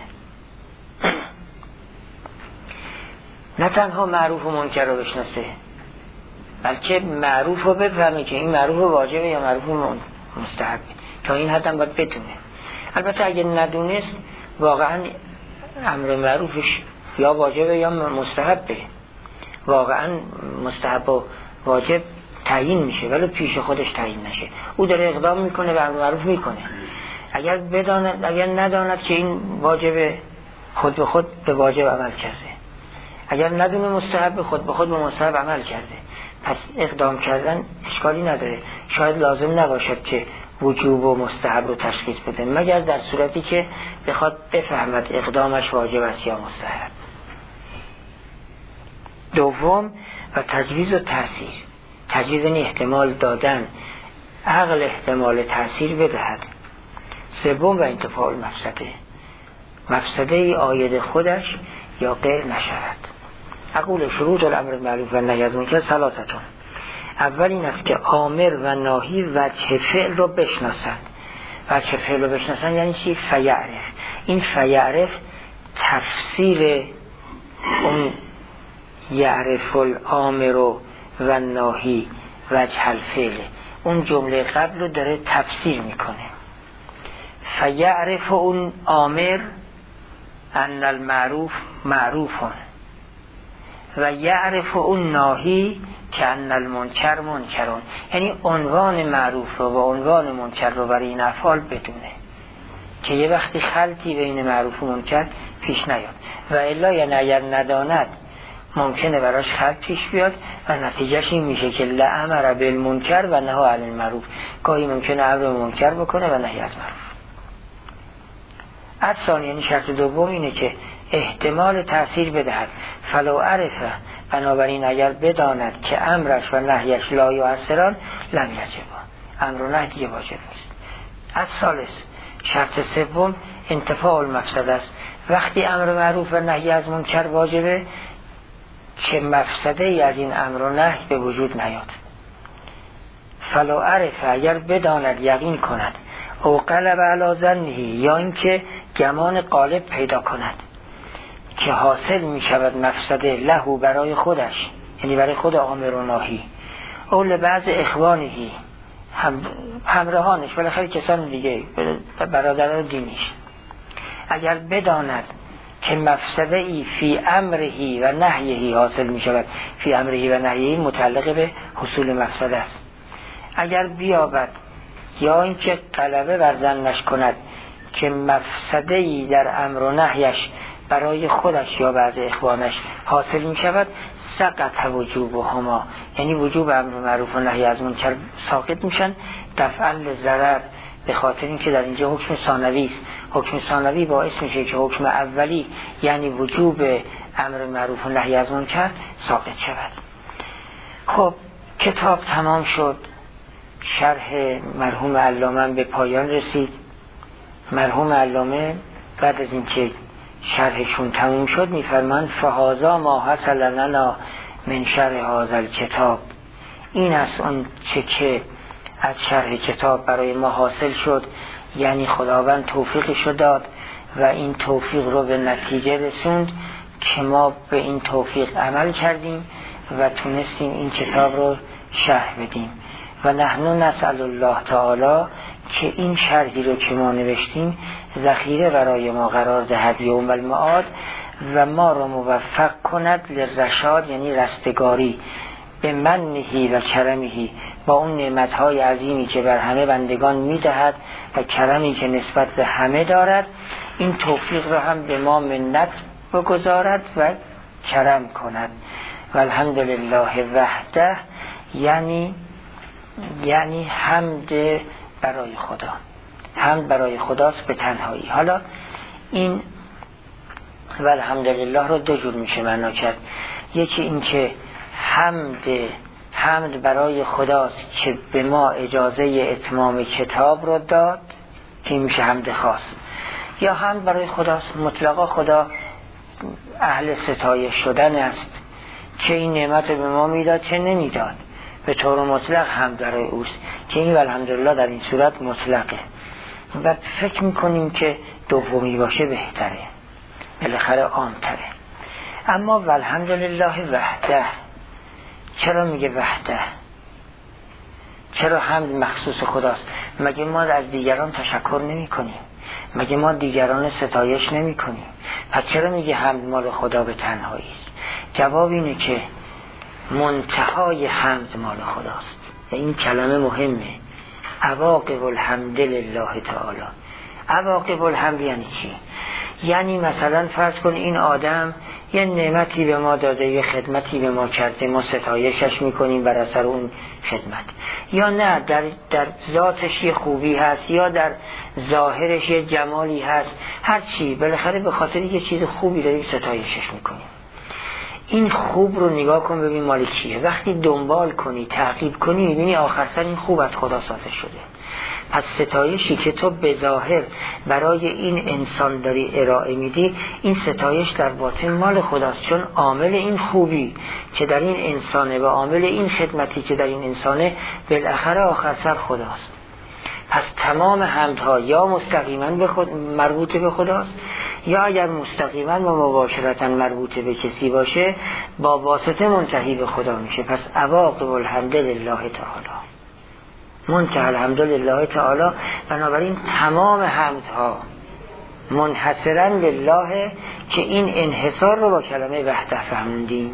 نه تنها معروف و منکر رو بشناسه، بلکه معروف رو بفهمه که این معروف واجبه یا معروف مستحبه. تا این حد هم باید بدونه. البته اگه ندونست واقعا امر معروفش یا واجبه یا مستحبه، واقعا مستحب و واجب تعیین میشه ولی پیش خودش تعیین نشه. او داره اقدام میکنه و امر معروف میکنه. اگر بداند، اگر نداند که این واجب، خود به خود به واجب عمل کرده. اگر ندونه مستحب، خود به خود به مستحب عمل کرده. پس اقدام کردن اشکالی نداره. شاید لازم نباشد که وجوب و مستحب رو تشخیص بده، مگر در صورتی که بخواد بفهمد اقدامش واجب است یا مستحب. دوم و تجویز و تأثیر. تجویز یعنی احتمال دادن، عقل احتمال تأثیر بدهد. سوم و انتفاع المفسده، مفسده ای آید خودش یا غیر نشود. اقول شروط الامر معروف و نهی از منکر ثلاثتون. اول این است که آمر و ناهی وجه فعل رو بشناسند. وجه فعل رو بشناسند یعنی چی؟ فیعرف. این فیعرف تفسیر اون یعرف الامر و ناهی وجه الفعل، اون جمله قبل رو داره تفسیر میکنه. فیعرف اون آمر ان المعروف معروفون و یعرف اون ناهی که ان المنکر منکرون، یعنی عنوان معروف رو و عنوان منکر رو برای این افعال بدونه که یه وقتی خلطی بین معروف و منکر پیش نیاد، و الا یعنی اگر نداند ممکنه براش خلط پیش بیاد و نتیجهش این میشه که لامر بالمنکر و نهی عن المعروف، گاهی ممکنه امر منکر بکنه و نهی از معروف. اصلا یعنی شرط دوم اینه که احتمال تأثیر بدهد. فلو عرفه، بنابراین اگر بداند که امرش و نهیش لا یؤثران لم یجب، امر و نهی دیگه واجب نیست. از ثالث شرط سوم انتفاع المفسده است. وقتی امر معروف و نهی از منکر واجبه که مفسده ای از این امر و نهی به وجود نیاد. فلو عرفه، اگر بداند، یقین کند، او قلب علی ظنه، یا اینکه گمان غالب پیدا کند که حاصل می شود مفسده لهو برای خودش، یعنی برای خود آمر و ناهی، او لبعض اخوانهی، هم همراهانش، بالاخره کسان دیگه، برادران دینیش، اگر بداند که مفسده ای فی امرهی و نهیهی حاصل می شود، فی امرهی و نهیهی متعلق به حصول مفسده است، اگر بیابد یا اینکه غلبه بر ظنش کند که مفسده ای در امر و نهیش برای خودش یا بعض اخوانش حاصل می شود، سقط وجوبهما، یعنی وجوب امر معروف و نهی از منکر ساقط میشن دفعا ضرر، به خاطر اینکه در اینجا حکم ثانوی است. حکم ثانوی باعث میشه که حکم اولی یعنی وجوب امر معروف و نهی از منکر ساقط شود. خب کتاب تمام شد، شرح مرحوم علامه به پایان رسید. مرحوم علامه بعد از اینکه شرحشون تموم شد میفرمان فهذا ما حصل لنا من شرح هذا الکتاب، این است اون چه که از شرح کتاب برای ما حاصل شد، یعنی خداوند توفیقش رو داد و این توفیق رو به نتیجه رسوند که ما به این توفیق عمل کردیم و تونستیم این کتاب رو شرح بدیم. و نحن نسأل الله تعالی که این شرحی رو که ما نوشتیم ذخیره برای ما قرار دهد یوم المعاد و ما رو موفق کند للرشاد، یعنی رستگاری، به منهی و کرمهی، با اون نعمتهای عظیمی که بر همه بندگان میدهد و کرمی که نسبت به همه دارد، این توفیق را هم به ما منت بگذارد و کرم کند. و الحمدلله وحده، یعنی یعنی حمد برای خدا، حمد برای خداست به تنهایی. حالا این و الحمدلله رو دو جور میشه معنا کرد. یکی این که حمد حمد برای خداست که به ما اجازه اتمام کتاب رو داد، که میشه حمد خاص، یا حمد برای خداست مطلقا، خدا اهل ستایش شدن است که این نعمت به ما میداد چه نمیداد، به طور مطلق حمد برای اوست که این الحمدلله در این صورت مطلقه. و فکر میکنیم که دومی باشه بهتره، بالاخره عام‌تره. اما والحمدلله وحده، چرا میگه وحده؟ چرا حمد مخصوص خداست؟ مگه ما از دیگران تشکر نمی کنیم؟ مگه ما دیگران ستایش نمی کنیم؟ پس چرا میگه حمد مال خدا به تنهایی است؟ جواب اینه که منتهای حمد مال خداست و این کلمه مهمه. عواقب الحمد لله تعالی. عواقب الحمد یعنی چی؟ یعنی مثلا فرض کن این آدم یه نعمتی به ما داده، یه خدمتی به ما کرده، ما ستایشش میکنیم بر اثر اون خدمت، یا نه در, در ذاتش یه خوبی هست، یا در ظاهرش یه جمالی هست، هر چی، بالاخره به خاطر یه چیز خوبی داریم ستایشش میکنیم. این خوب رو نگاه کن ببین مال کیه. وقتی دنبال کنی، تعقیب کنی، میبینی آخر سر این خوب از خدا صادر شده. پس ستایشی که تو به ظاهر برای این انسان داری ارائه میدی، این ستایش در باطن مال خداست، چون عامل این خوبی که در این انسانه و عامل این خدمتی که در این انسانه بالاخره آخر سر خداست. پس تمام حمدها یا مستقیما به خود مربوط به خداست، یا اگر مستقیما و مباشرتا مربوط به کسی باشه با واسطه منتهی به خدا میشه. پس عواقب الحمد لله تعالی، منتهی الحمد لله تعالی. بنابراین تمام حمدها منحصرا لله که این انحصار رو با کلمه وحده فهموندیم.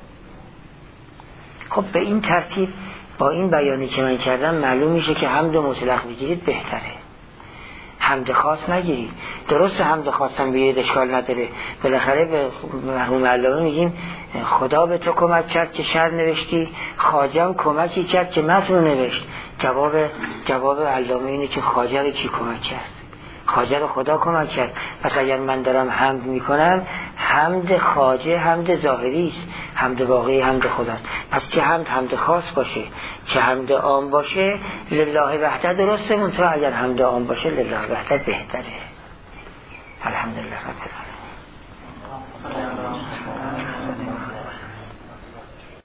خب به این ترتیب با این بیانی که من کردم معلوم میشه که حمد مطلق بگیرید بهتره، حمد خاص نگیرید. درست حمد خاص هم بگیرید اشکال نداره، بالاخره به مرحوم علامه میگیم خدا به تو کمک کرد که شعر نوشتی، خواجه کمکی کرد که متن رو نوشت. جواب جواب علامه اینه که خواجه رو کی کمک کرد؟ خواجه رو خدا کمک کرد. پس اگر من دارم حمد میکنم، حمد خواجه حمد ظاهری است، حمد واقعی حمد خداست. پس چه حمد حمد خاص باشه چه حمد عام باشه، لله وحده درسته، منتها اگر حمد عام باشه لله وحده بهتره. الحمدلله.